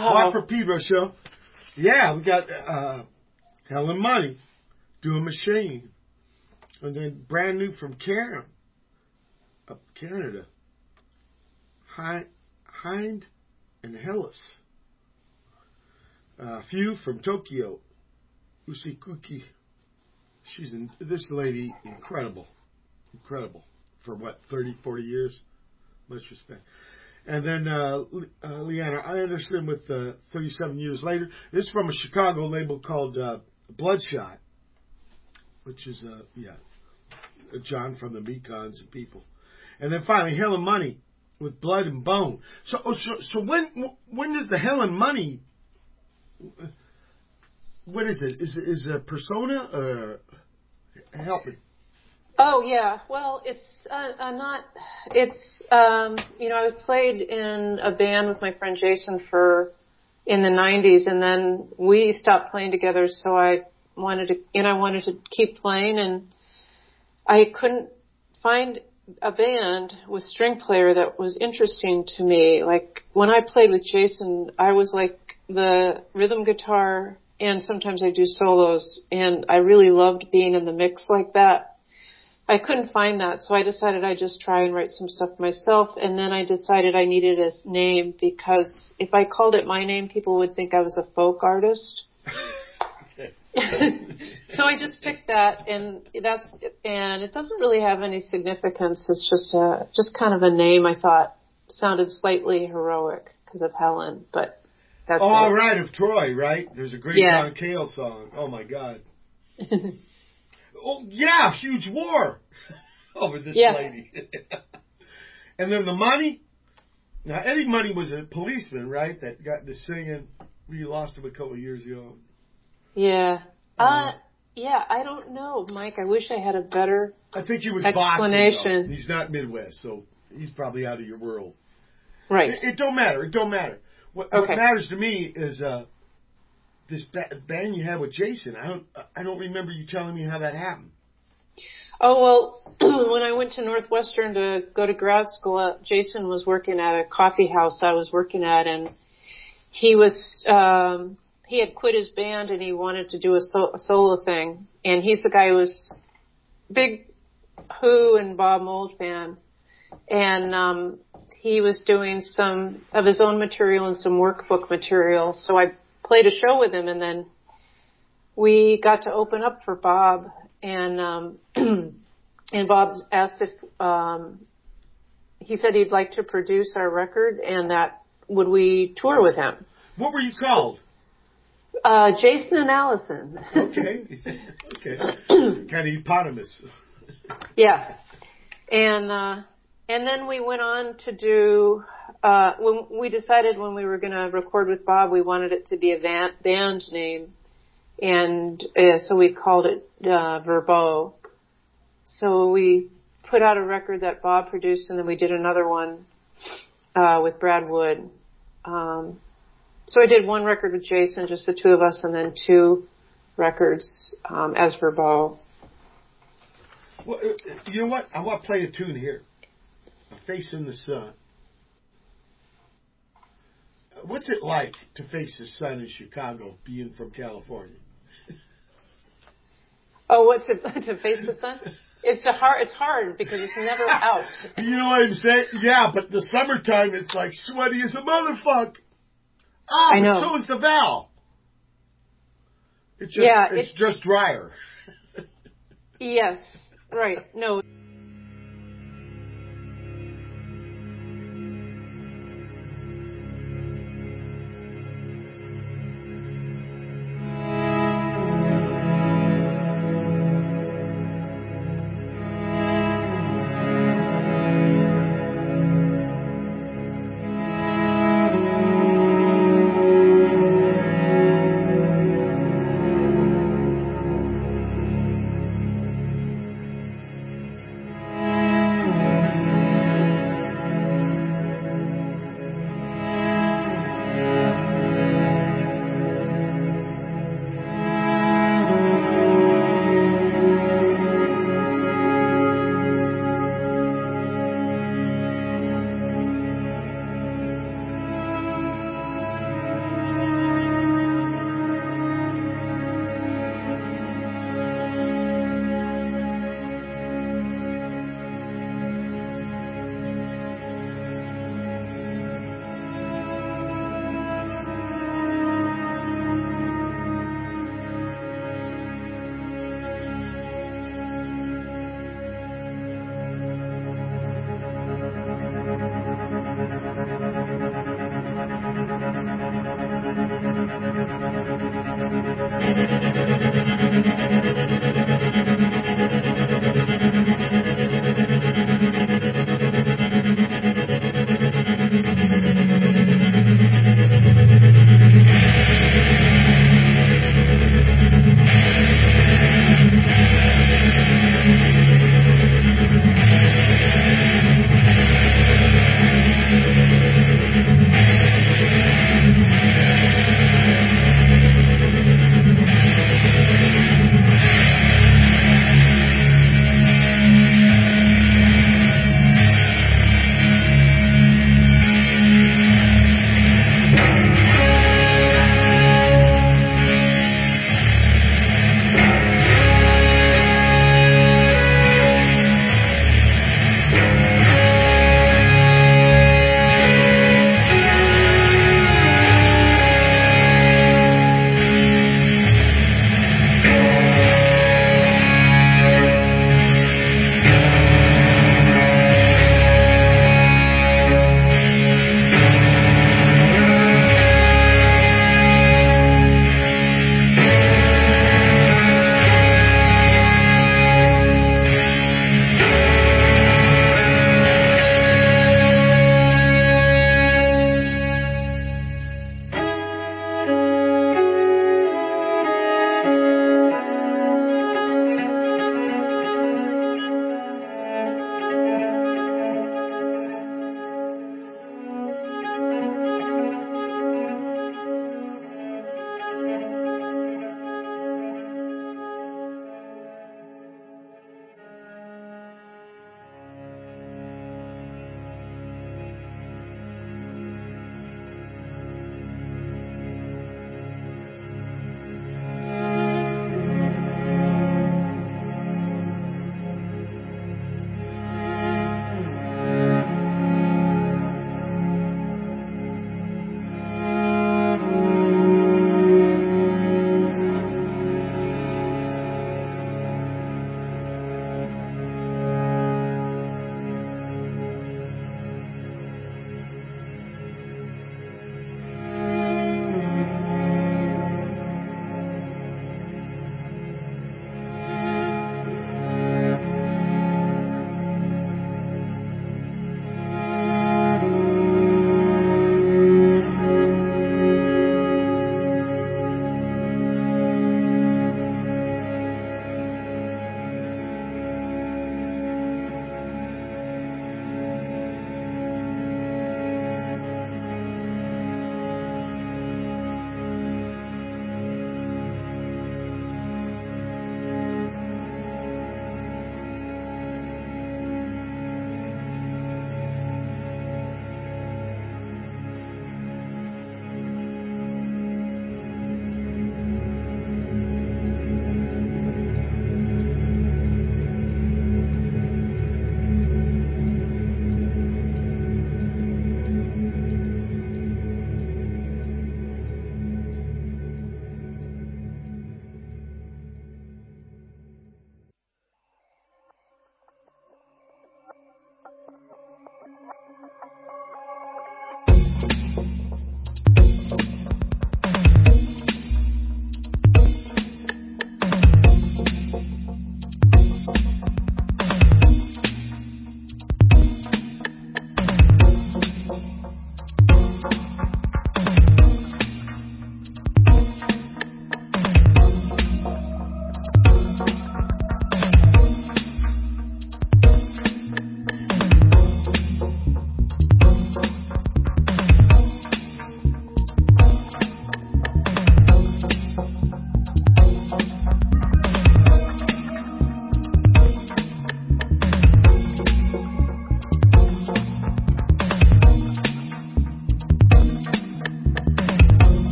Watt for Pedro show. Yeah, we got Helen Money doing Machine. And then brand new from Canada. Hind and Hellas. Few from Tokyo. Usikuki. This lady, incredible. For what, 30, 40 years? Much respect. And then Leanna Anderson with 37 years later. This is from a Chicago label called Bloodshot, which is, John from the Mekons and people. And then finally, Helen Money with Blood and Bone. So when does the Helen Money, what is it? Is it a persona or help me? Oh yeah, well it's not. It's I played in a band with my friend Jason in the '90s, and then we stopped playing together. So I wanted to keep playing, and I couldn't find a band with string player that was interesting to me. Like when I played with Jason, I was like the rhythm guitar, and sometimes I do solos, and I really loved being in the mix like that. I couldn't find that, so I decided I'd just try and write some stuff myself, and then I decided I needed a name because if I called it my name, people would think I was a folk artist. So I just picked that, and it doesn't really have any significance. It's just kind of a name I thought sounded slightly heroic because of Helen, but that's all right, of Troy, right? There's a great Don Cale song. Oh my God. Oh, yeah, huge war over this lady. And then the Money. Now, Eddie Money was a policeman, right, that got into singing. We lost him a couple of years ago. Yeah. I don't know, Mike. I wish I had a better I think he was explanation. Boston, though. He's not Midwest, so he's probably out of your world. Right. It don't matter. What matters to me is... this band you had with Jason, I don't remember you telling me how that happened. Oh, well, when I went to Northwestern to go to grad school, Jason was working at a coffee house I was working at, and he had quit his band and he wanted to do a solo thing. And he's the guy who was big Who and Bob Mould fan. And he was doing some of his own material and some workbook material. So I played a show with him, and then we got to open up for Bob, and and Bob asked if he said he'd like to produce our record, and that would we tour with him. What were you called? Jason and Allison. Okay. Kind of eponymous. Yeah, and then we went on to do, when we decided when we were going to record with Bob, we wanted it to be a band name. And so we called it Verbo. So we put out a record that Bob produced, and then we did another one with Brad Wood. So I did one record with Jason, just the two of us, and then two records as Verbo. Well, you know what? I want to play a tune here. A Face in the Sun. What's it like to face the sun in Chicago, being from California? Oh, what's it to face the sun? It's hard because it's never out. You know what I'm saying? Yeah, but the summertime it's like sweaty as a motherfucker. Oh, I know. So is the Val. It's just drier. Yes, right. No.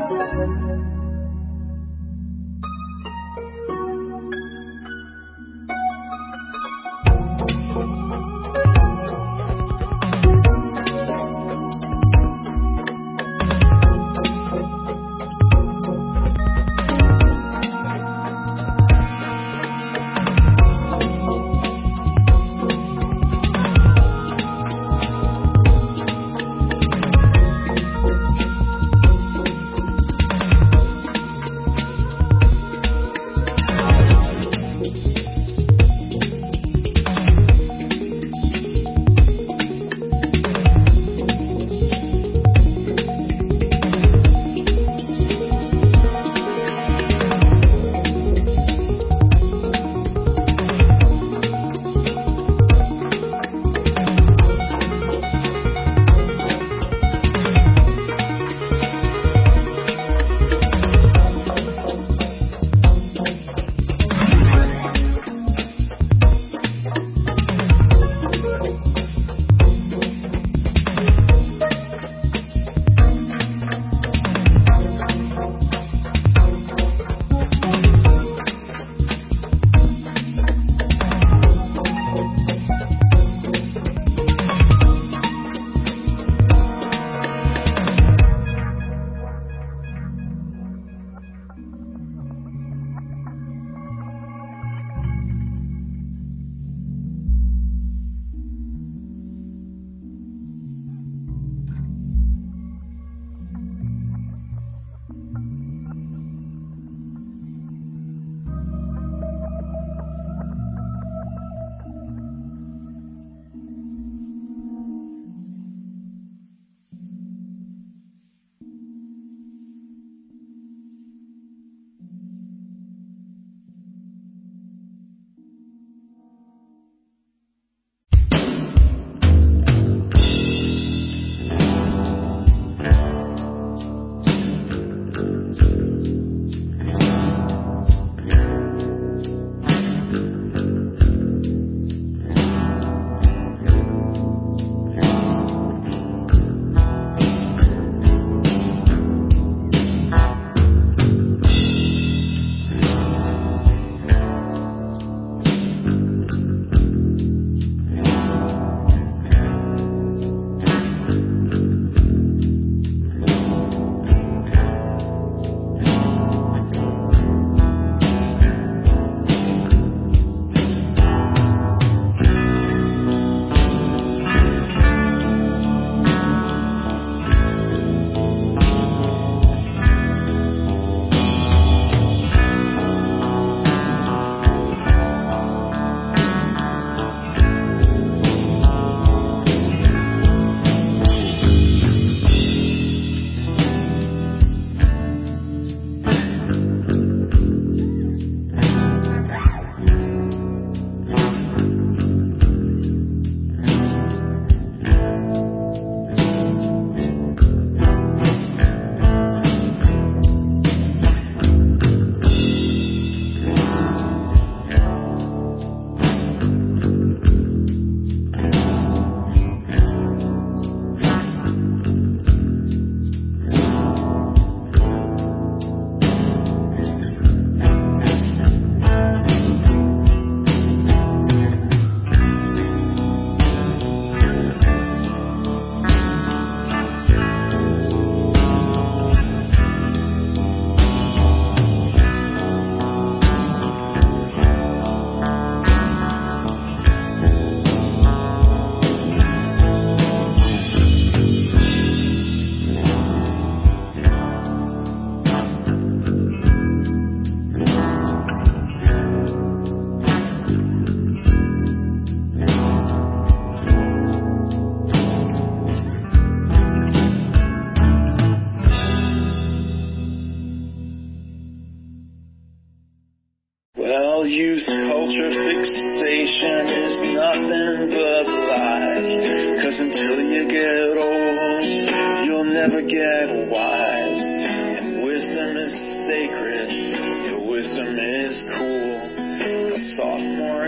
Well, youth culture fixation is nothing but lies. 'Cause until you get old, you'll never get wise. And wisdom is sacred, your wisdom is cool. A sophomore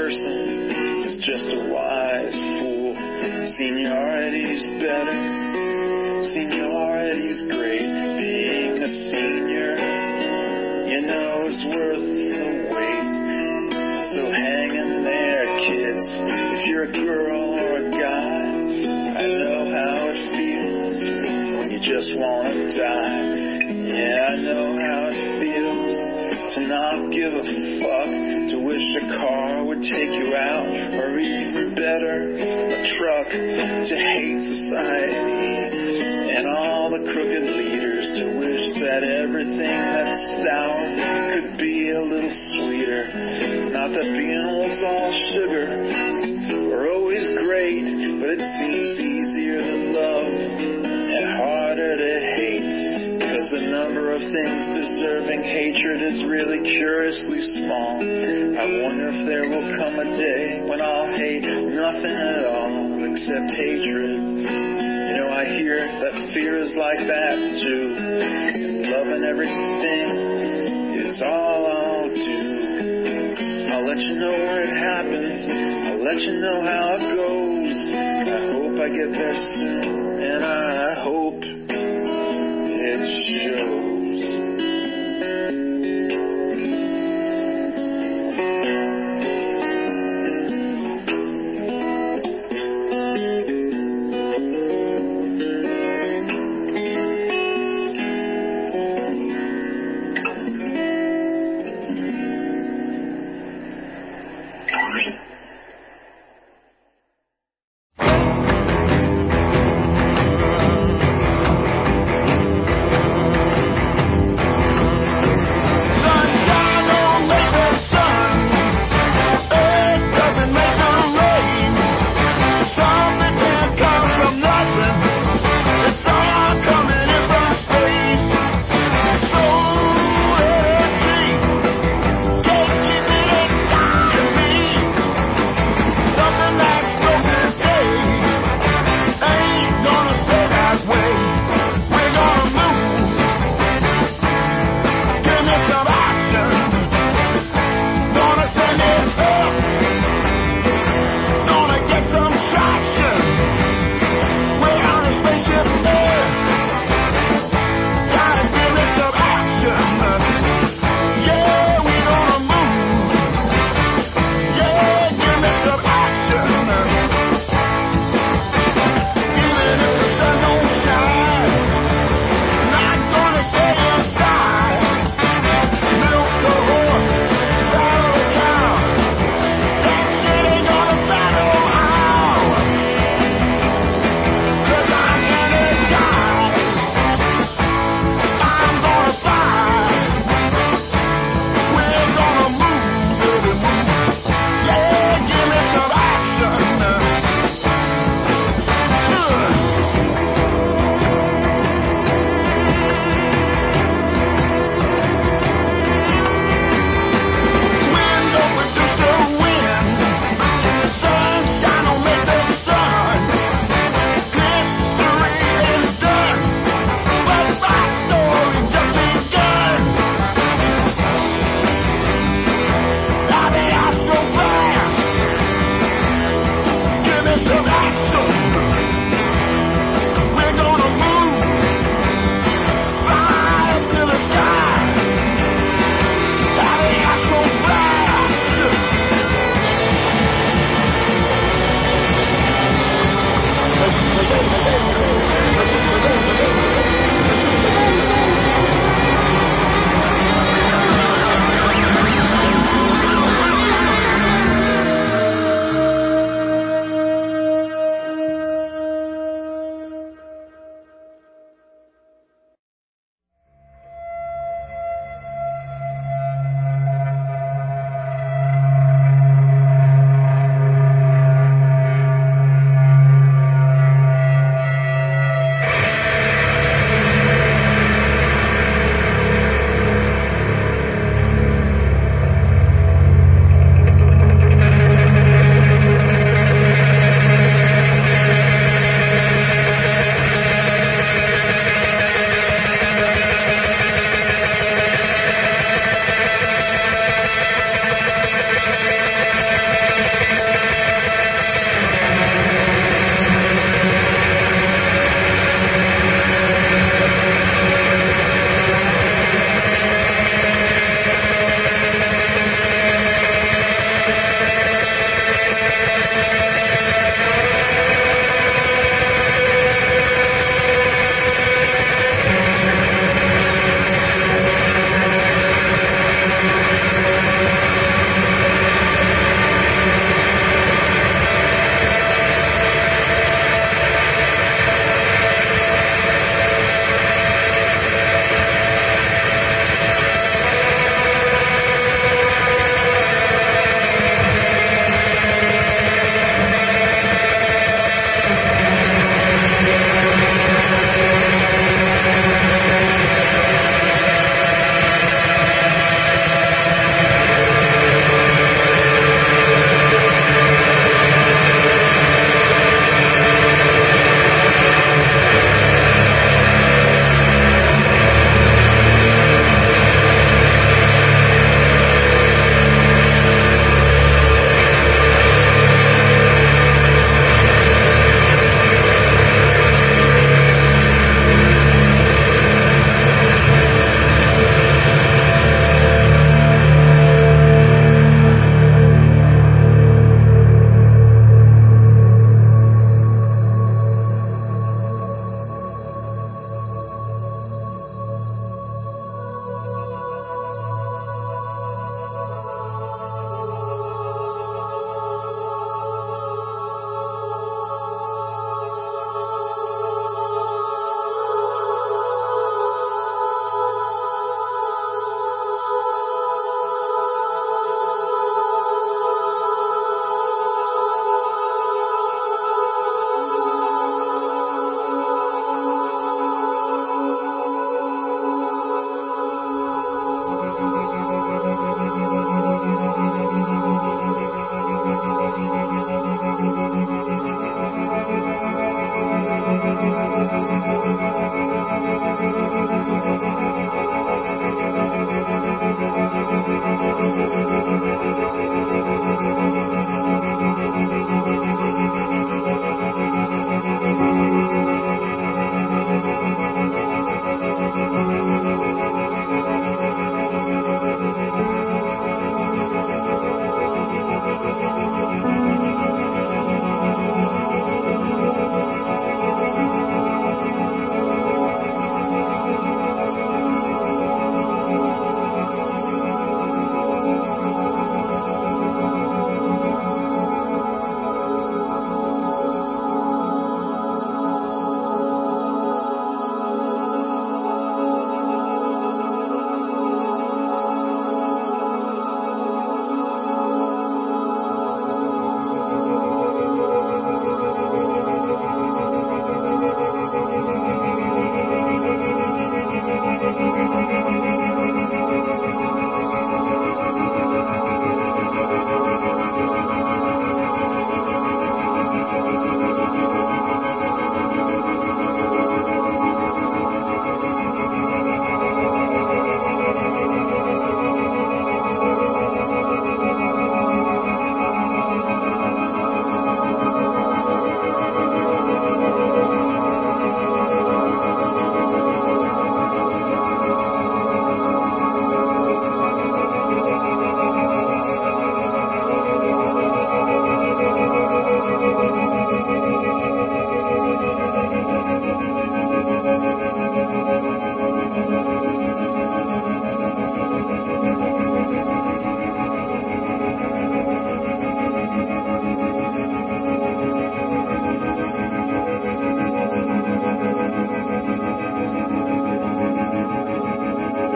person is just a wise fool. Seniority's better, seniority's great. Being a wish a car would take you out, or even better, a truck to hate society. And all the crooked leaders to wish that everything that's sour could be a little sweeter. Not that being old's all sugar. We're always great, but it seems easier to love and harder to hate. Because the number of things deserving hatred is really curiously small. I wonder if there will come a day when I'll hate nothing at all except hatred. You know, I hear that fear is like that too. And loving everything is all I'll do. I'll let you know when it happens. I'll let you know how it goes. I hope I get there soon, and I hope it shows.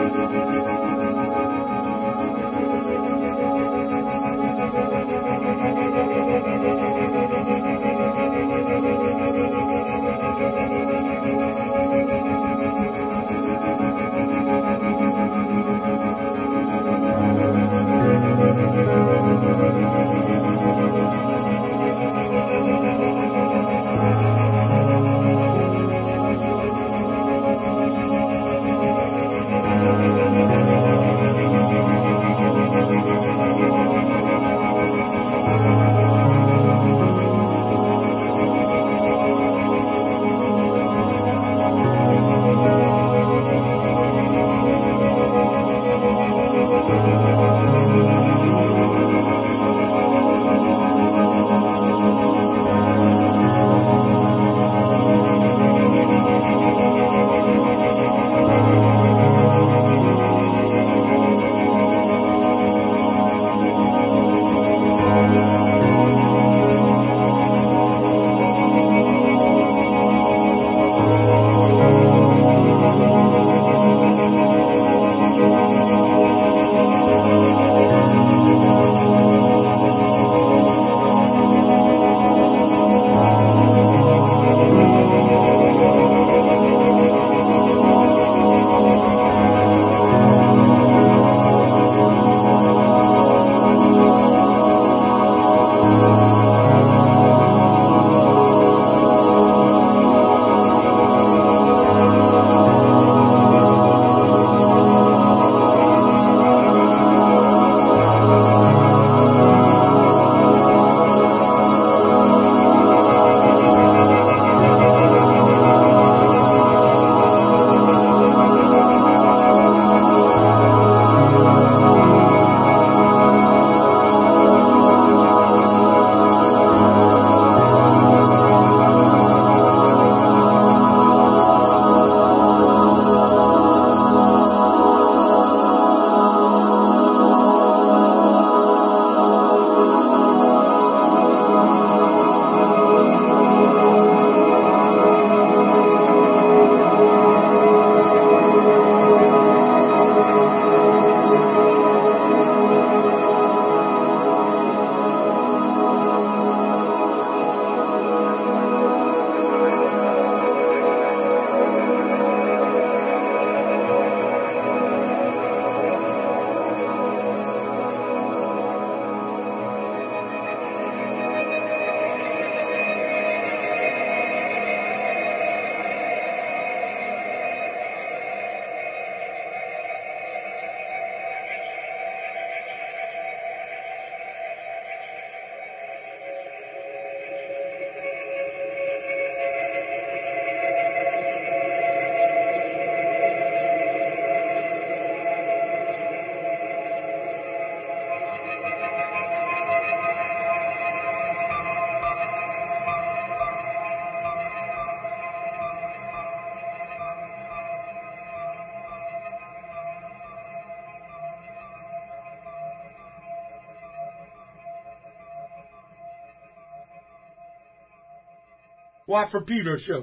Watt from Pedro show.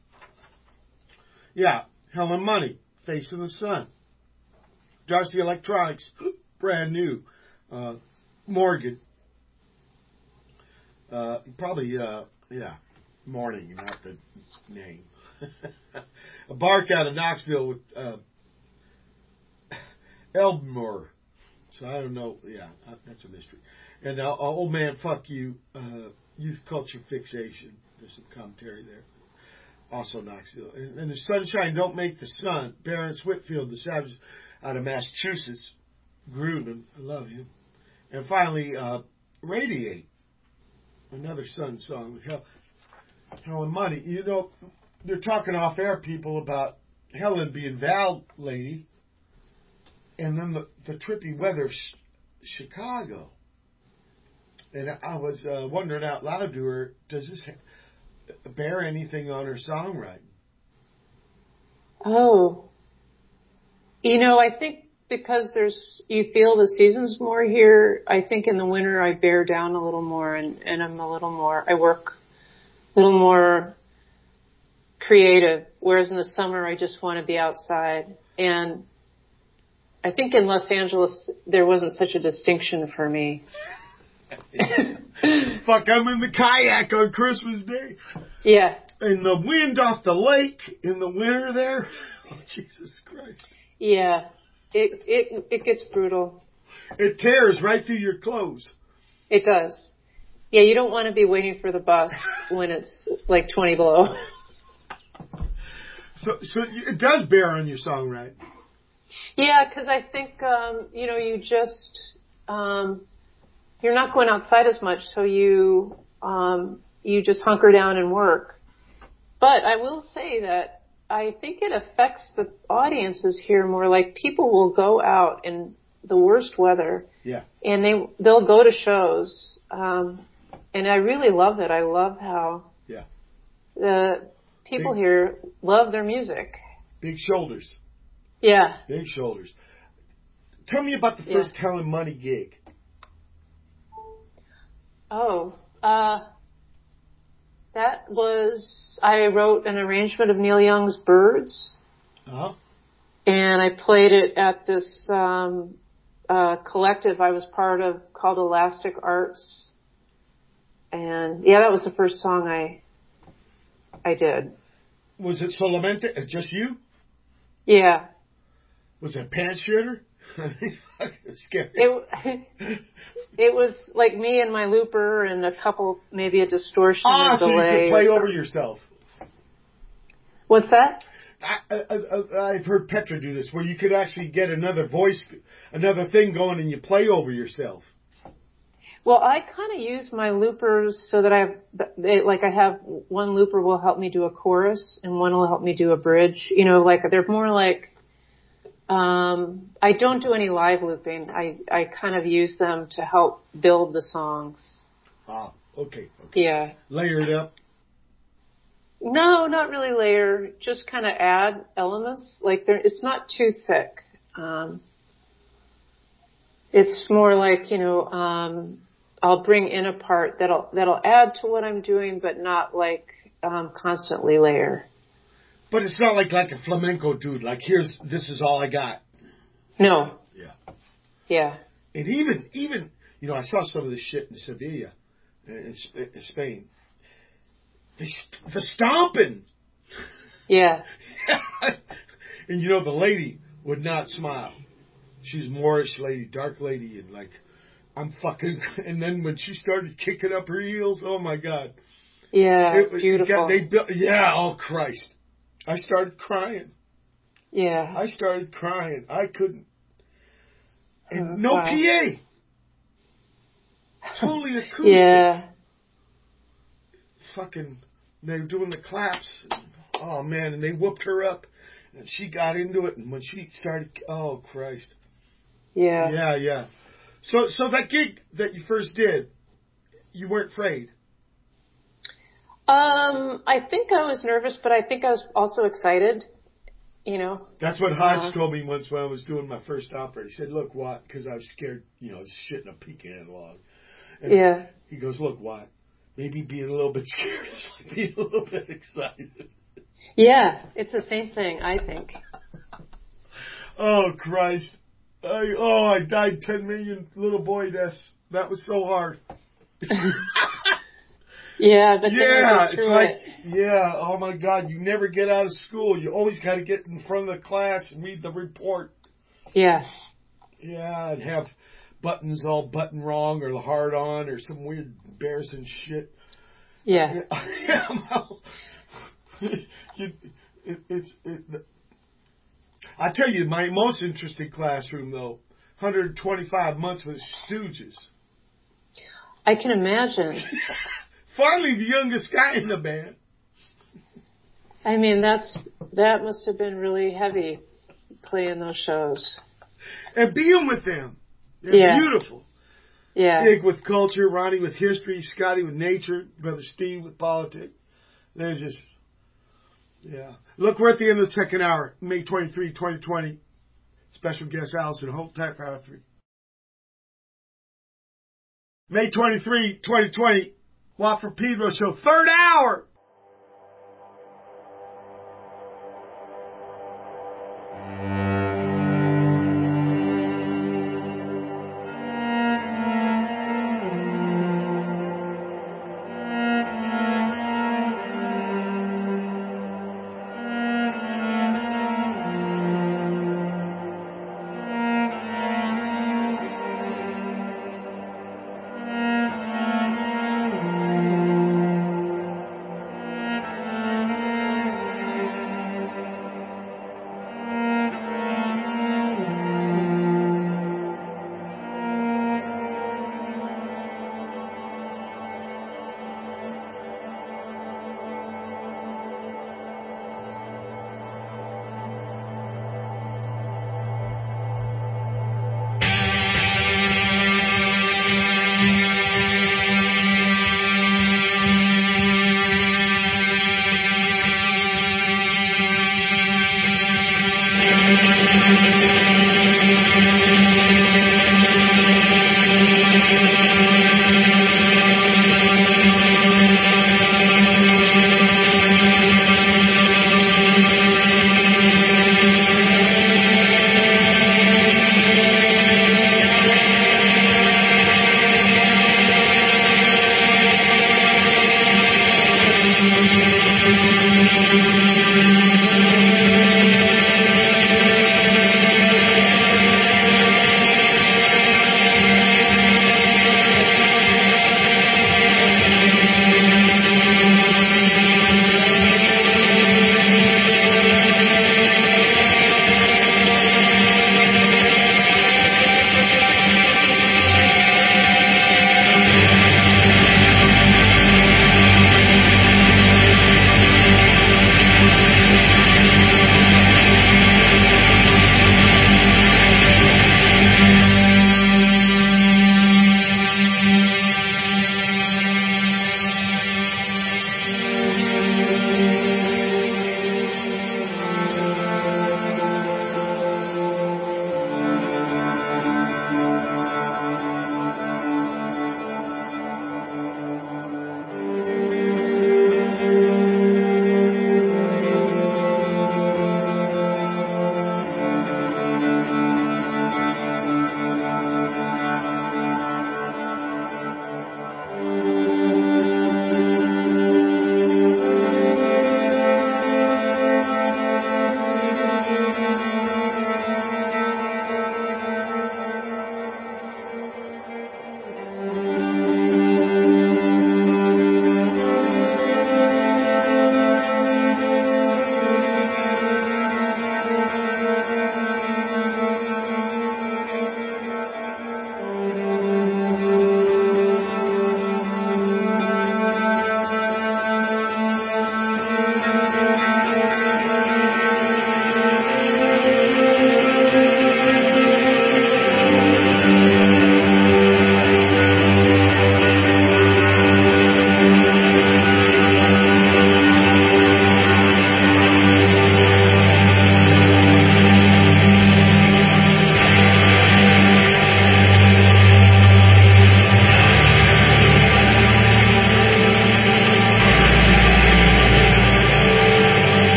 Yeah, Helen Money, Facing the Sun. Darcy Electronics, brand new. Morgan. Probably, Morning, not the name. A bark out of Knoxville with Elmore. So I don't know. Yeah, that's a mystery. And Old Man Fuck You, Youth Culture Fixation. There's some commentary there. Also Knoxville. And the Sunshine Don't Make the Sun. Barron's Whitfield, the Savages out of Massachusetts. Gruden, I love him. And finally, Radiate. Another Sun song with Helen Money. You know, they're talking off air, people, about Helen being Val Lady. And then the trippy weather of Chicago. And I was wondering out loud to her, does this bear anything on her songwriting? Oh. You know, I think because you feel the seasons more here, I think in the winter I bear down a little more and I'm I work a little more creative, whereas in the summer I just want to be outside. And I think in Los Angeles there wasn't such a distinction for me. Fuck, I'm in the kayak on Christmas Day. Yeah. And the wind off the lake in the winter there. Oh, Jesus Christ. Yeah. It gets brutal. It tears right through your clothes. It does. Yeah, you don't want to be waiting for the bus when it's like 20 below. So it does bear on your song, right? Yeah, because I think, you just, you're not going outside as much, so you just hunker down and work. But I will say that I think it affects the audiences here more. Like, people will go out in the worst weather. Yeah. And they'll go to shows. And I really love it. I love how the people here love their music. Big shoulders. Yeah. Big shoulders. Tell me about the first Talent Money gig. Oh, that was, I wrote an arrangement of Neil Young's Birds. Uh-huh. And I played it at this collective I was part of called Elastic Arts. And that was the first song I did. Was it Solamente? Just you? Yeah. Was it Pants Shitter? Scary. It was like me and my looper and a couple, maybe a distortion or delay. So you could play over yourself. What's that? I've heard Petra do this, where you could actually get another voice, another thing going, and you play over yourself. Well, I kind of use my loopers so that I have one looper will help me do a chorus and one will help me do a bridge. They're more like, I don't do any live looping. I kind of use them to help build the songs. Ah, okay. Yeah. Layer it up. No, not really layer. Just kind of add elements. It's not too thick. It's more like, I'll bring in a part that'll add to what I'm doing, but not constantly layer. But it's not like a flamenco dude. Like, this is all I got. No. Yeah. Yeah. And even I saw some of this shit in Sevilla, in Spain. The stomping. Yeah. And the lady would not smile. She's Moorish lady, dark lady, and I'm fucking. And then when she started kicking up her heels, oh my God. Yeah, it's beautiful. Oh Christ. I started crying. Yeah. I started crying. I couldn't. And no wow. PA. Totally acoustic. Yeah. Fucking, they were doing the claps. Oh man, and they whooped her up. And she got into it, and when she started, oh Christ. Yeah. Yeah. So that gig that you first did, you weren't afraid? I think I was nervous, but I think I was also excited. That's what Hodge told me once when I was doing my first opera. He said, "Look, Watt," because I was scared, shitting a pecan log. And he goes, "Look, Watt, maybe being a little bit scared is like being a little bit excited." Yeah, it's the same thing, I think. Oh Christ! I died 10 million little boy deaths. That was so hard. Yeah, but oh my God, you never get out of school. You always got to get in front of the class and read the report. Yeah. Yeah, and have buttons all button wrong or the hard on or some weird embarrassing shit. Yeah. I tell you, my most interesting classroom though, 125 months with Stooges. I can imagine. Finally, the youngest guy in the band. I mean, that must have been really heavy playing those shows. And being with them. They're beautiful. Yeah. Big with culture, Ronnie with history, Scotty with nature, Brother Steve with politics. They're just, Look, we're at the end of the second hour, May 23, 2020. Special guest Allison Holt, Type Power 3. May 23, 2020. Watt from Pedro Show, third hour.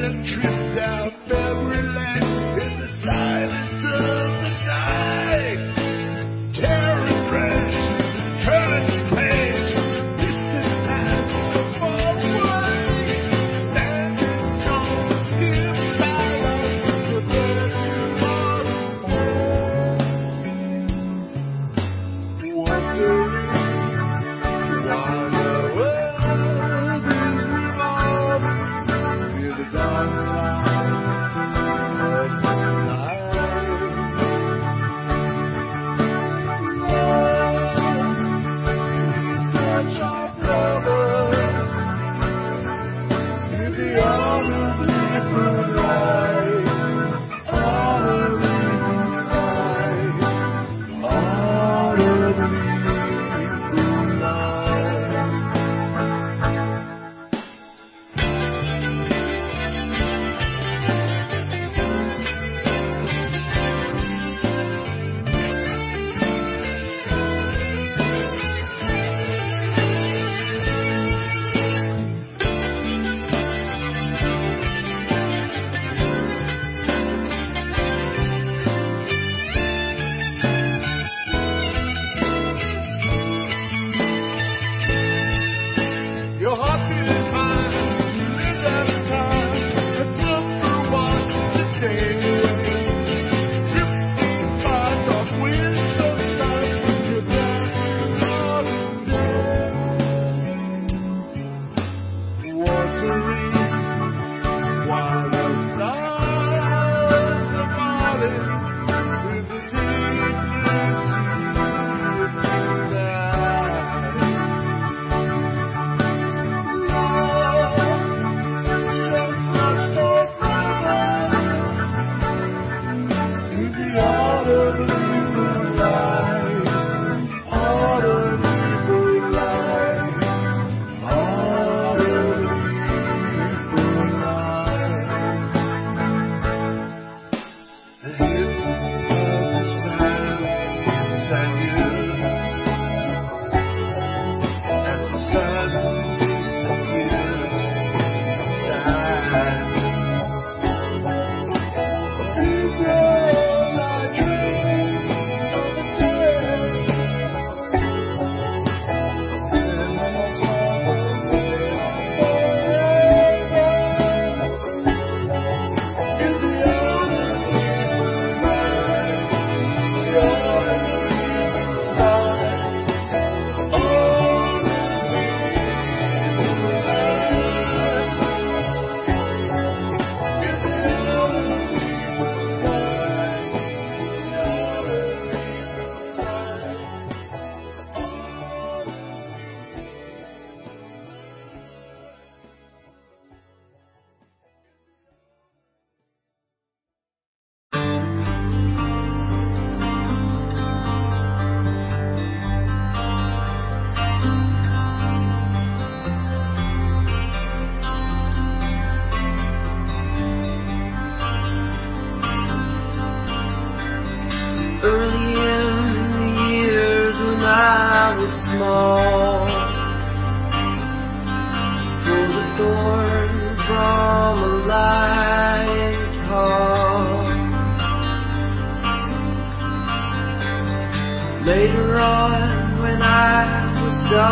Later on, when I was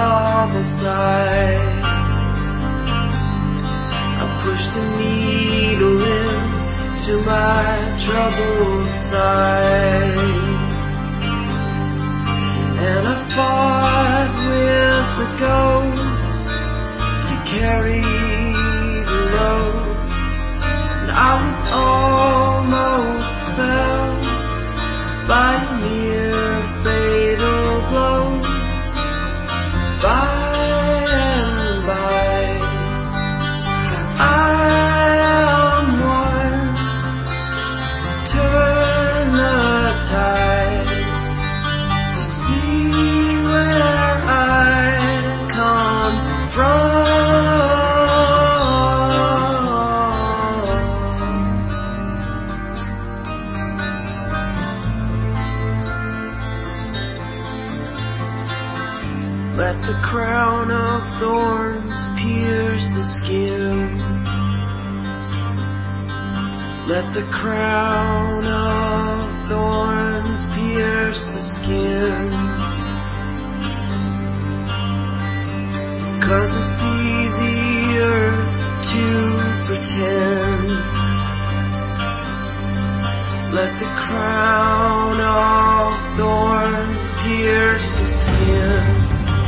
double-sized, I pushed a needle into my troubled side, and I fought with the ghost to carry the load, and I was almost felled by a near fatal blow. By and by, I am one. Turn the tides to see where I come from. Let the crown of thorns pierce the skin. Let the crown of thorns pierce the skin, 'cause it's easier to pretend. Let the crown of thorns pierce the skin.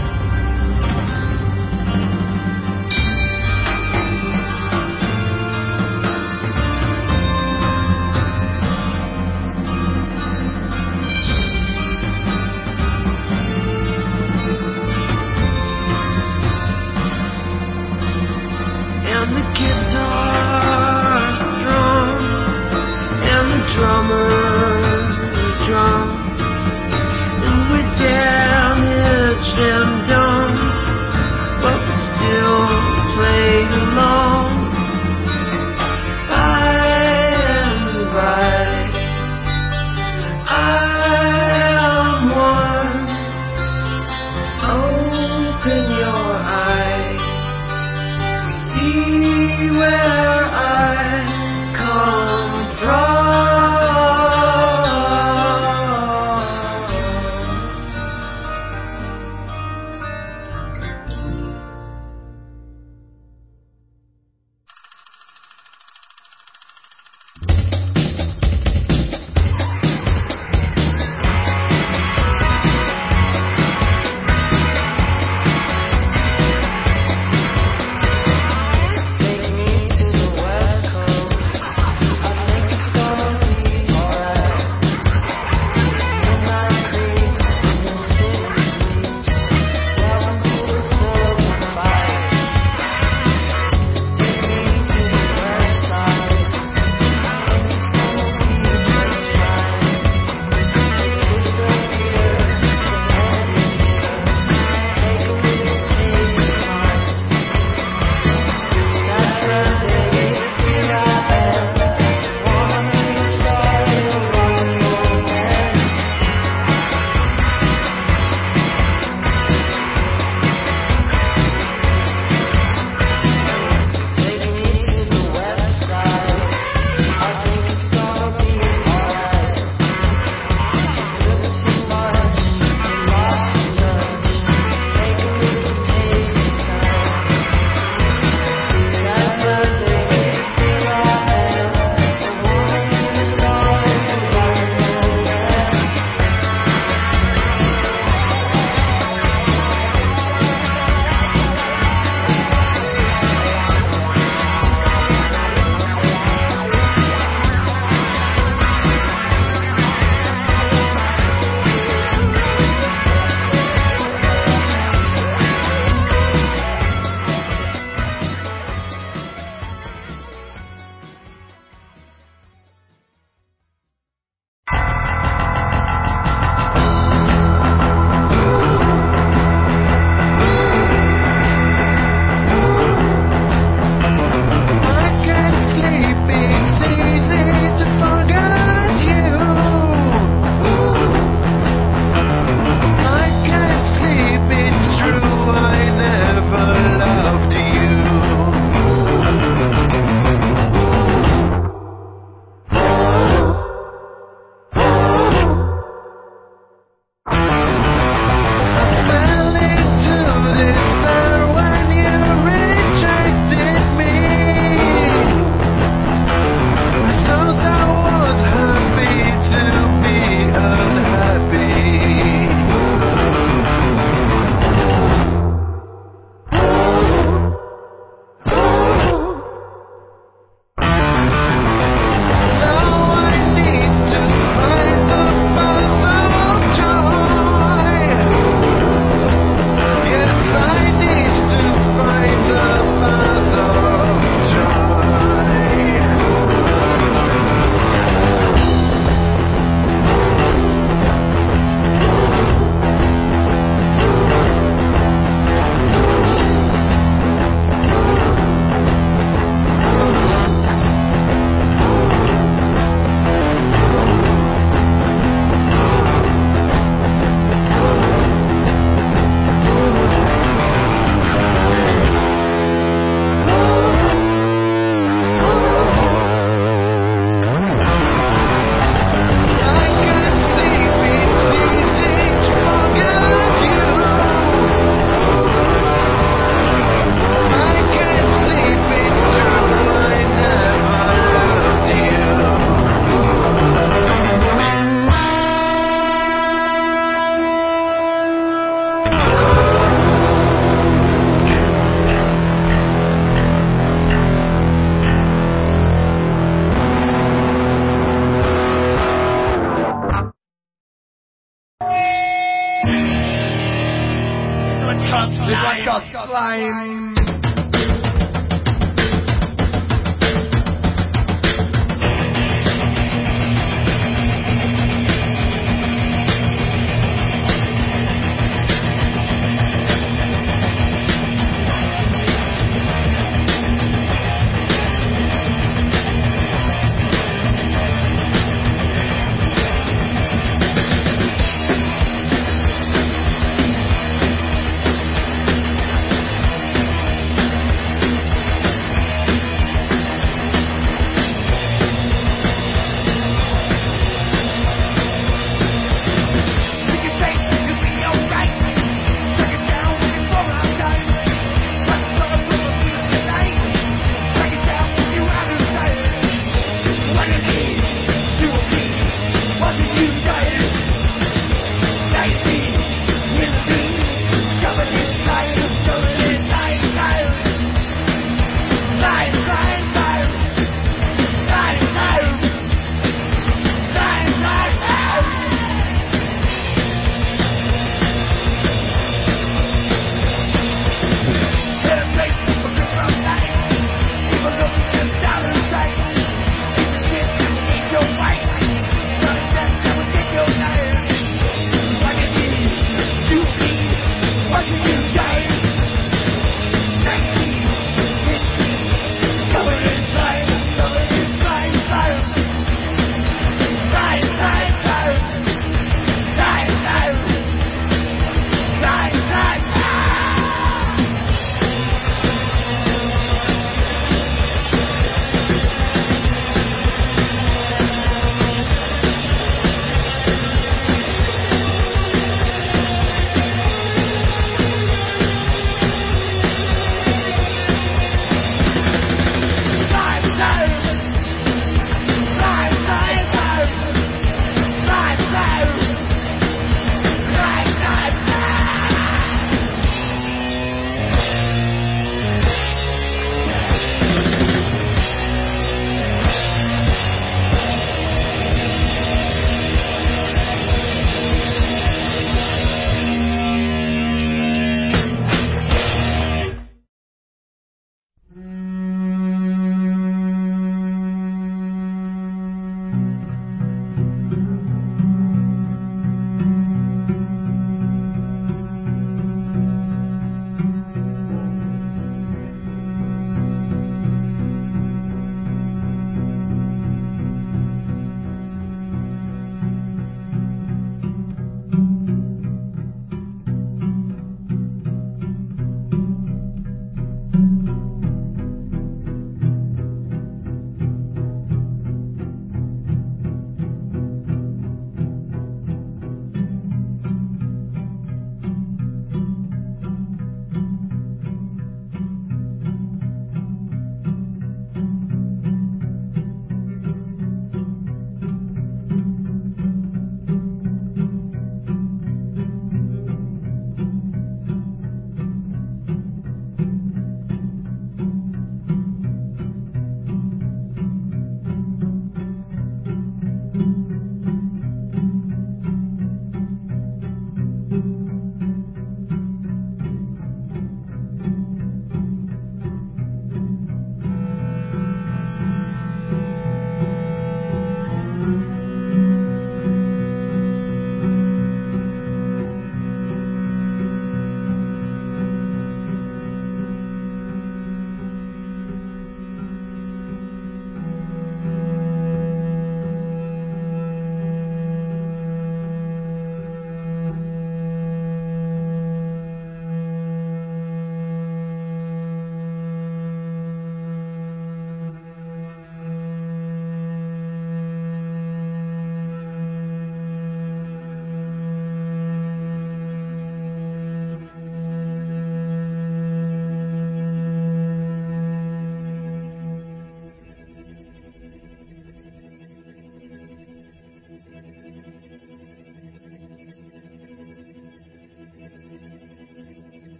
And the guitar strums, and the drummer drums, and we're dead. like a flame.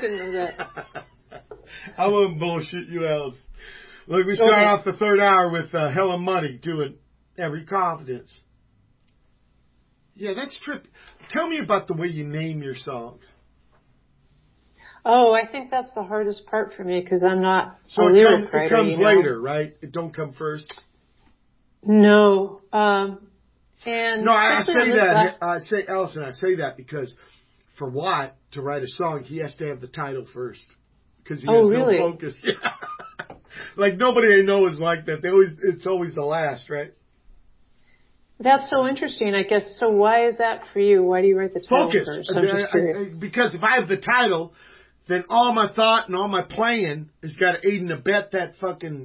didn't know that. I won't bullshit you, Alice. Look, we start off the third hour with Helen Muddy doing Every Confidence. Yeah, that's trippy. Tell me about the way you name your songs. Oh, I think that's the hardest part for me because I'm not so a lyric writer. It comes you know? later, right? It don't come first. No. And no, I say that. I say, Allison, I say that because for Watt to write a song, he has to have the title first because he has really? no focus. Like nobody I know is like that. It's always the last, right? That's so interesting, I guess. So why is that for you? Why do you write the title first? I'm just curious. Because if I have the title, then all my thought and all my playing has got to aid and abet that fucking,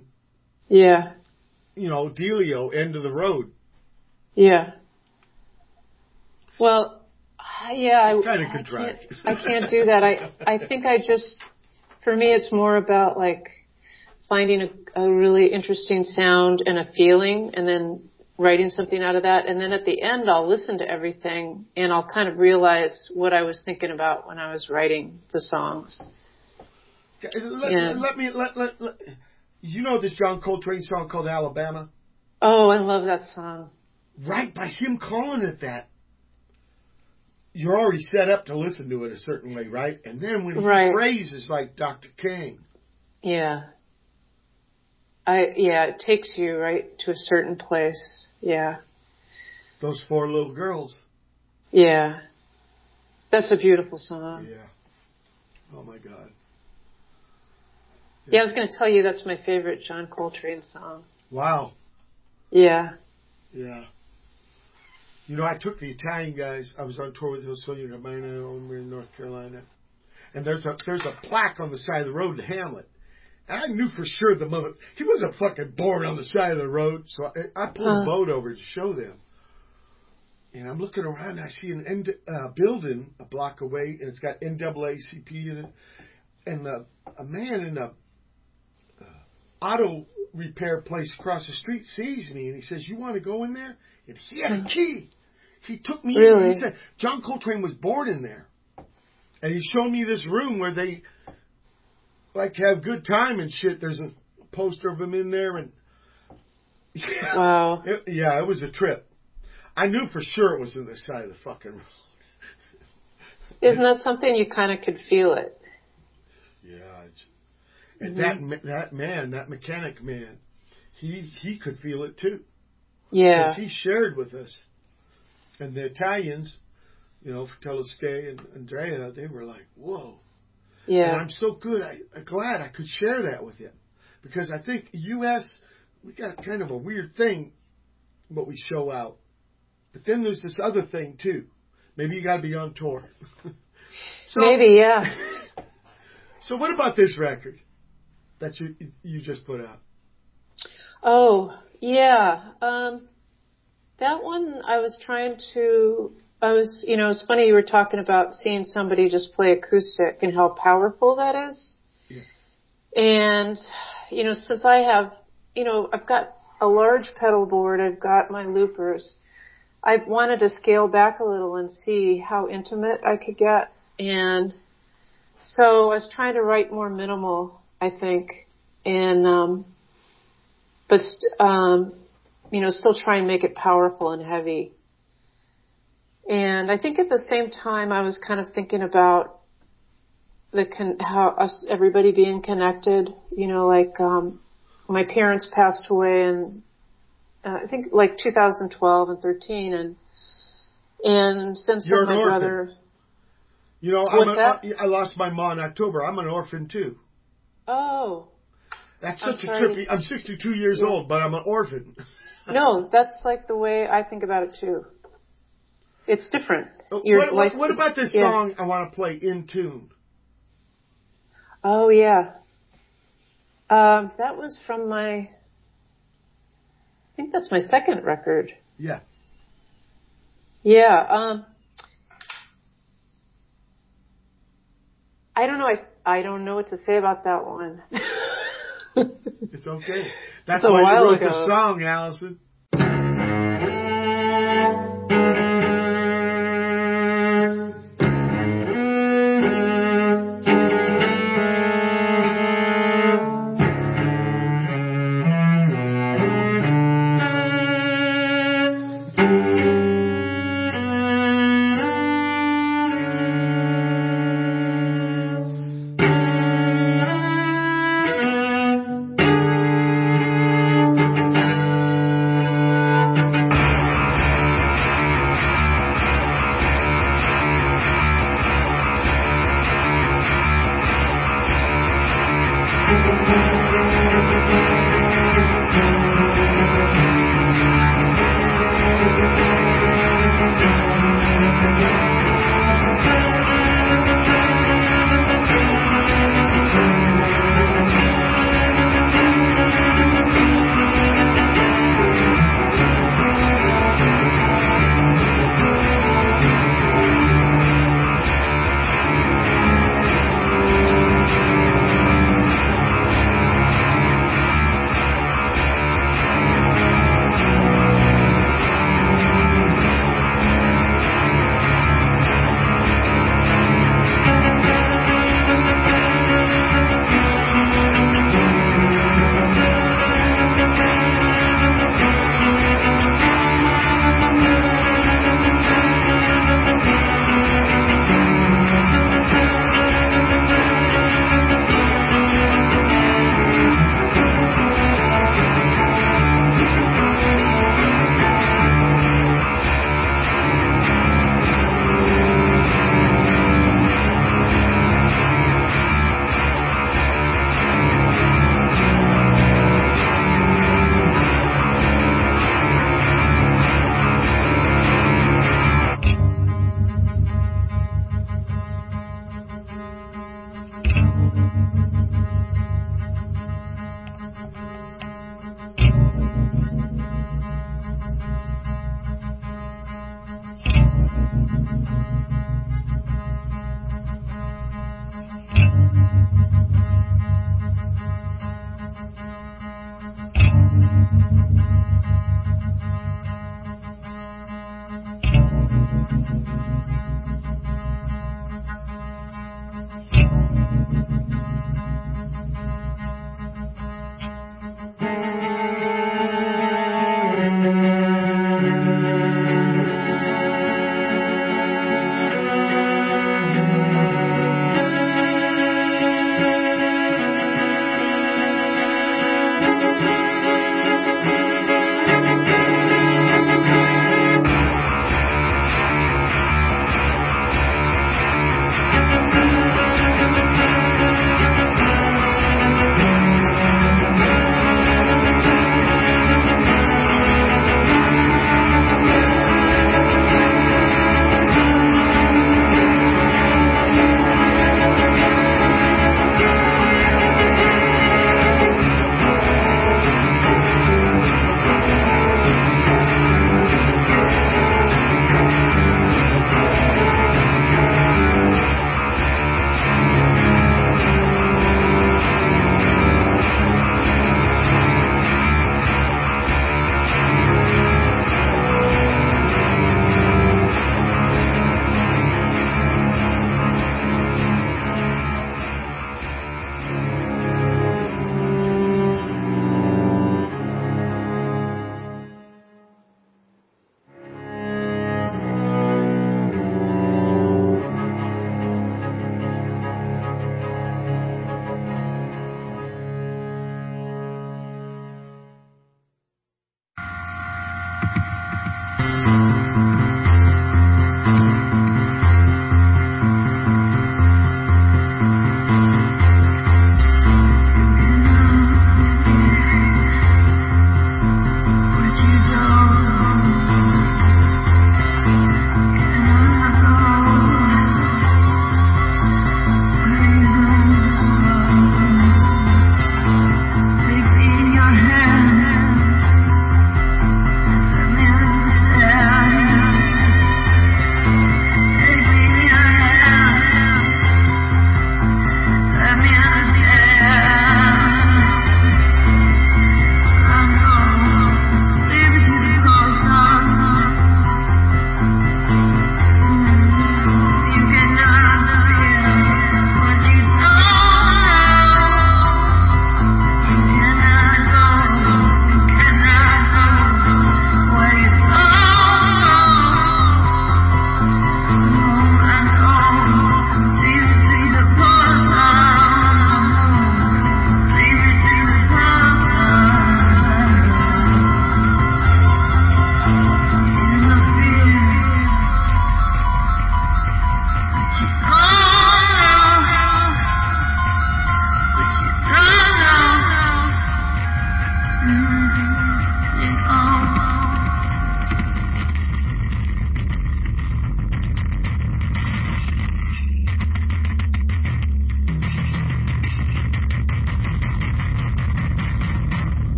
dealio, end of the road. Yeah. Well, I kind of contrived. I can't do that. I think for me, it's more about like finding a really interesting sound and a feeling, and then writing something out of that. And then at the end, I'll listen to everything and I'll kind of realize what I was thinking about when I was writing the songs. You know this John Coltrane song called Alabama? Oh, I love that song. Right, by him calling it that, you're already set up to listen to it a certain way, right? And then when he phrases like Dr. King. Yeah. It takes you right to a certain place. Yeah. Those 4 little girls. Yeah. That's a beautiful song. Yeah. Oh my God. Yeah, I was going to tell you that's my favorite John Coltrane song. Wow. Yeah. Yeah. You know, I took the Italian guys. I was on tour with José Ramona when we were in North Carolina. And there's a plaque on the side of the road to Hamlet. And I knew for sure he wasn't fucking born on the side of the road. So I pulled a boat over to show them. And I'm looking around and I see an building a block away, and it's got NAACP in it. And a man in a auto repair place across the street sees me, and he says, "You want to go in there?" And he had a key. He took me in. He said, John Coltrane was born in there. And he showed me this room where they like to have good time and shit. There's a poster of him in there. And wow. It was a trip. I knew for sure it was on the side of the fucking road. Isn't that something you kind of could feel it? Yeah. And that man, that mechanic man, he could feel it too. Yeah. Because he shared with us. And the Italians, Fratello Stay and Andrea, they were like, whoa. Yeah. And I'm so glad I could share that with him. Because I think U.S., we got kind of a weird thing, what we show out. But then there's this other thing too. Maybe you got to be on tour. Maybe, yeah. So what about this record that you just put out? Oh, yeah. That one it's funny you were talking about seeing somebody just play acoustic and how powerful that is. Yeah. And, since I have, I've got a large pedal board, I've got my loopers, I wanted to scale back a little and see how intimate I could get. And so I was trying to write more minimal, I think. And, still try and make it powerful and heavy. And I think at the same time, I was kind of thinking about how everybody being connected. My parents passed away in I think like 2012 and 13, and since You're my an brother. Orphan. I lost my mom in October. I'm an orphan too. Oh. That's such a trippy. I'm 62 years old, but I'm an orphan. No, that's like the way I think about it too. It's different. What about this song I want to play, In Tune? Oh, yeah. That was from I think that's my second record. Yeah. Yeah. I don't know. I don't know what to say about that one. It's okay. That's why you wrote the song, Allison.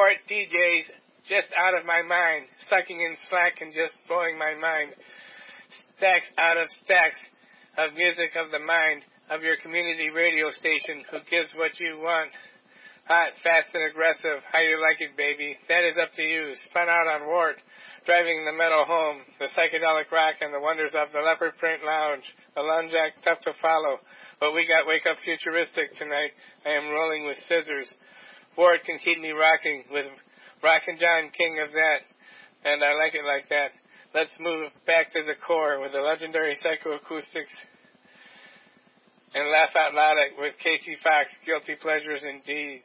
Wart DJs, just out of my mind, sucking in slack and just blowing my mind. Stacks out of stacks of music of the mind of your community radio station who gives what you want. Hot, fast, and aggressive. How you like it, baby? That is up to you. Spun out on Wart, driving the metal home, the psychedelic rock, and the wonders of the leopard print lounge. The lounge act tough to follow, but we got Wake Up Futuristic tonight. I am rolling with scissors. Wart can keep me rocking with Rockin' John, king of that, and I like it like that. Let's move back to the core with the legendary psychoacoustics and laugh out loud with Casey Fox. Guilty pleasures indeed.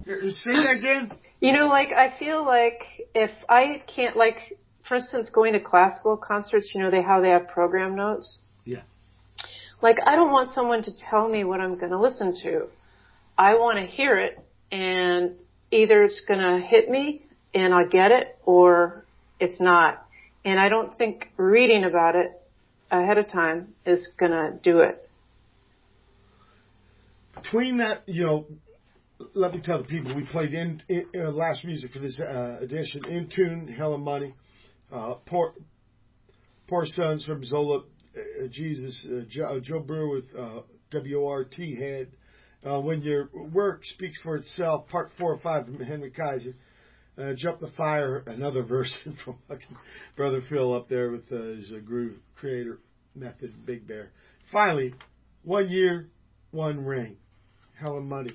Say that again. You know, like, I feel like if I can't, like, for instance, going to classical concerts, you know, they have program notes. Yeah. Like, I don't want someone to tell me what I'm going to listen to. I want to hear it, and either it's going to hit me and I'll get it, or it's not. And I don't think reading about it ahead of time is going to do it. Between that, you know, let me tell the people, we played in last music for this edition, In Tune, Hell and Money, Poor Sons from Zola, Jesus, Joe Brewer with WORT Head, When Your Work Speaks for Itself, Part 4 or 5 from Henry Kaiser, Jump the Fire, another version from fucking Brother Phil up there with his groove creator method, Big Bear. Finally, 1 Year, One Ring, Hell and Money.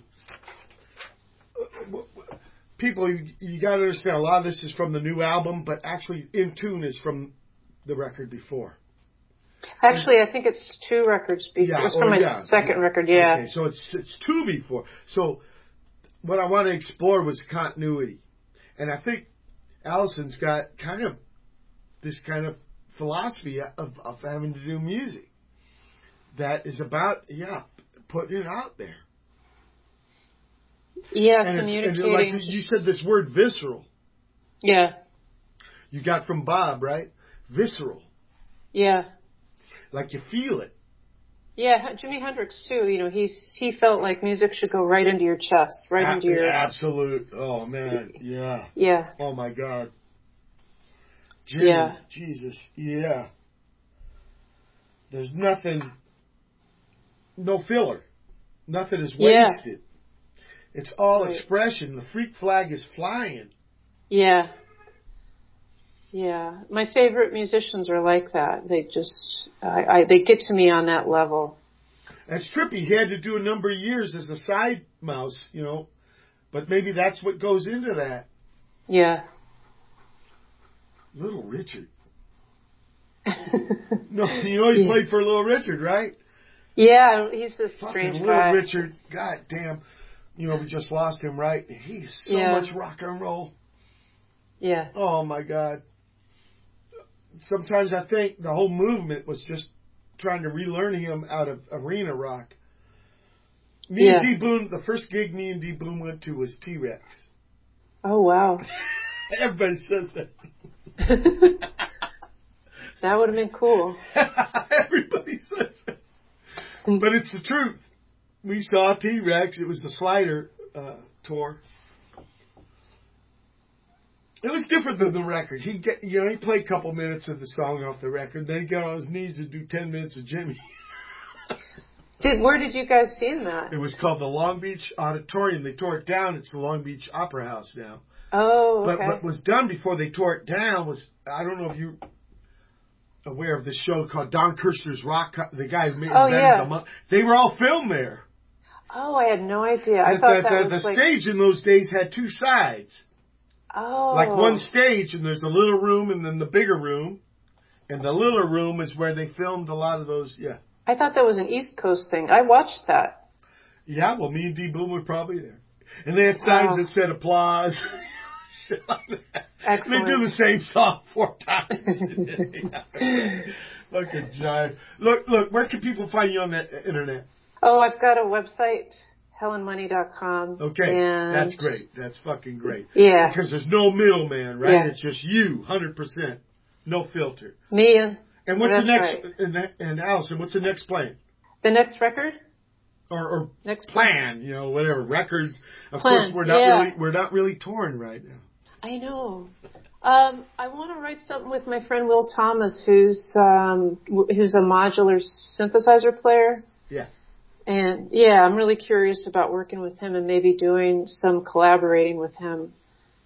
People, you got to understand, a lot of this is from the new album, but actually In Tune is from the record before. Actually, I think it's 2 records before. Yeah, it's from my second record, yeah. Okay, so it's 2 before. So what I want to explore was continuity. And I think Allison's got kind of this kind of philosophy of having to do music that is about, putting it out there. Yeah, and communicating. Like you said, this word visceral. Yeah. You got from Bob, right? Visceral. Yeah. Like you feel it. Yeah, Jimi Hendrix too. You know, he felt like music should go right into your chest, right into your. Absolute. Oh man, yeah. Yeah. Oh my God. Jimmy, yeah. Jesus, yeah. There's nothing. No filler. Nothing is wasted. Yeah. It's all expression. The freak flag is flying. Yeah. Yeah. My favorite musicians are like that. They just, they get to me on that level. That's trippy. He had to do a number of years as a side mouse, you know, but maybe that's what goes into that. Yeah. Little Richard. No, you know he played for Little Richard, right? Yeah, he's a strange Little guy. Richard, God damn. You know, we just lost him, right? He's so much rock and roll. Yeah. Oh, my God. Sometimes I think the whole movement was just trying to relearn him out of arena rock. Me and D. Boone, the first gig me and D. Boone went to was T-Rex. Oh, wow. Everybody says that. That would have been cool. Everybody says that. But it's the truth. We saw T-Rex. It was the Slider tour. It was different than the record. He played a couple minutes of the song off the record. Then he got on his knees to do 10 minutes of Jimmy. Where did you guys see that? It was called the Long Beach Auditorium. They tore it down. It's the Long Beach Opera House now. Oh, okay. But what was done before they tore it down was, I don't know if you're aware of this show called Don Kirshner's Rock, the guy who made They were all filmed there. Oh, I had no idea. I thought that was the stage in those days had 2 sides. Oh. Like one stage, and there's a little room and then the bigger room. And the littler room is where they filmed a lot of those, I thought that was an East Coast thing. I watched that. Yeah, well, me and D. Boom were probably there. And they had signs that said applause. Shit like that. Excellent. They do the same song 4 times. Fucking jive. Look, where can people find you on the internet? Oh, I've got a website, hellandmoney.com. Okay, that's great. That's fucking great. Yeah. Because there's no middleman, right? Yeah. It's just you, 100%. No filter. Me and what's the next, right. and Allison, what's the next plan? The next record? Or next plan, you know, whatever. Record. Of course, we're not really touring right now. I know. I want to write something with my friend Will Thomas, who's a modular synthesizer player. Yeah. And I'm really curious about working with him and maybe doing some collaborating with him.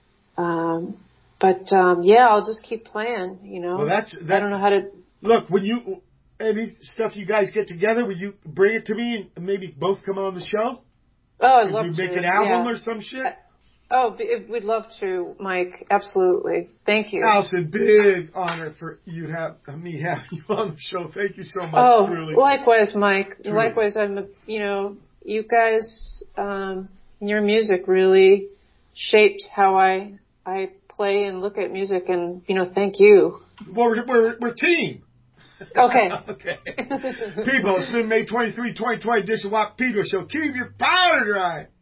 I'll just keep playing, you know. Well, I don't know how to. Look, any stuff you guys get together, will you bring it to me and maybe both come on the show? Oh, I'd love to. Make an album or some shit? We'd love to, Mike. Absolutely. Thank you. Allison, big honor for me having you on the show. Thank you so much. Oh, truly. Likewise, Mike. Truly. Likewise, you guys, Your music really shaped how I play and look at music, and thank you. Well, we're team. Okay. Okay. People, it's been May 23, 2020 edition of Watt Pedro Show. Keep your powder dry.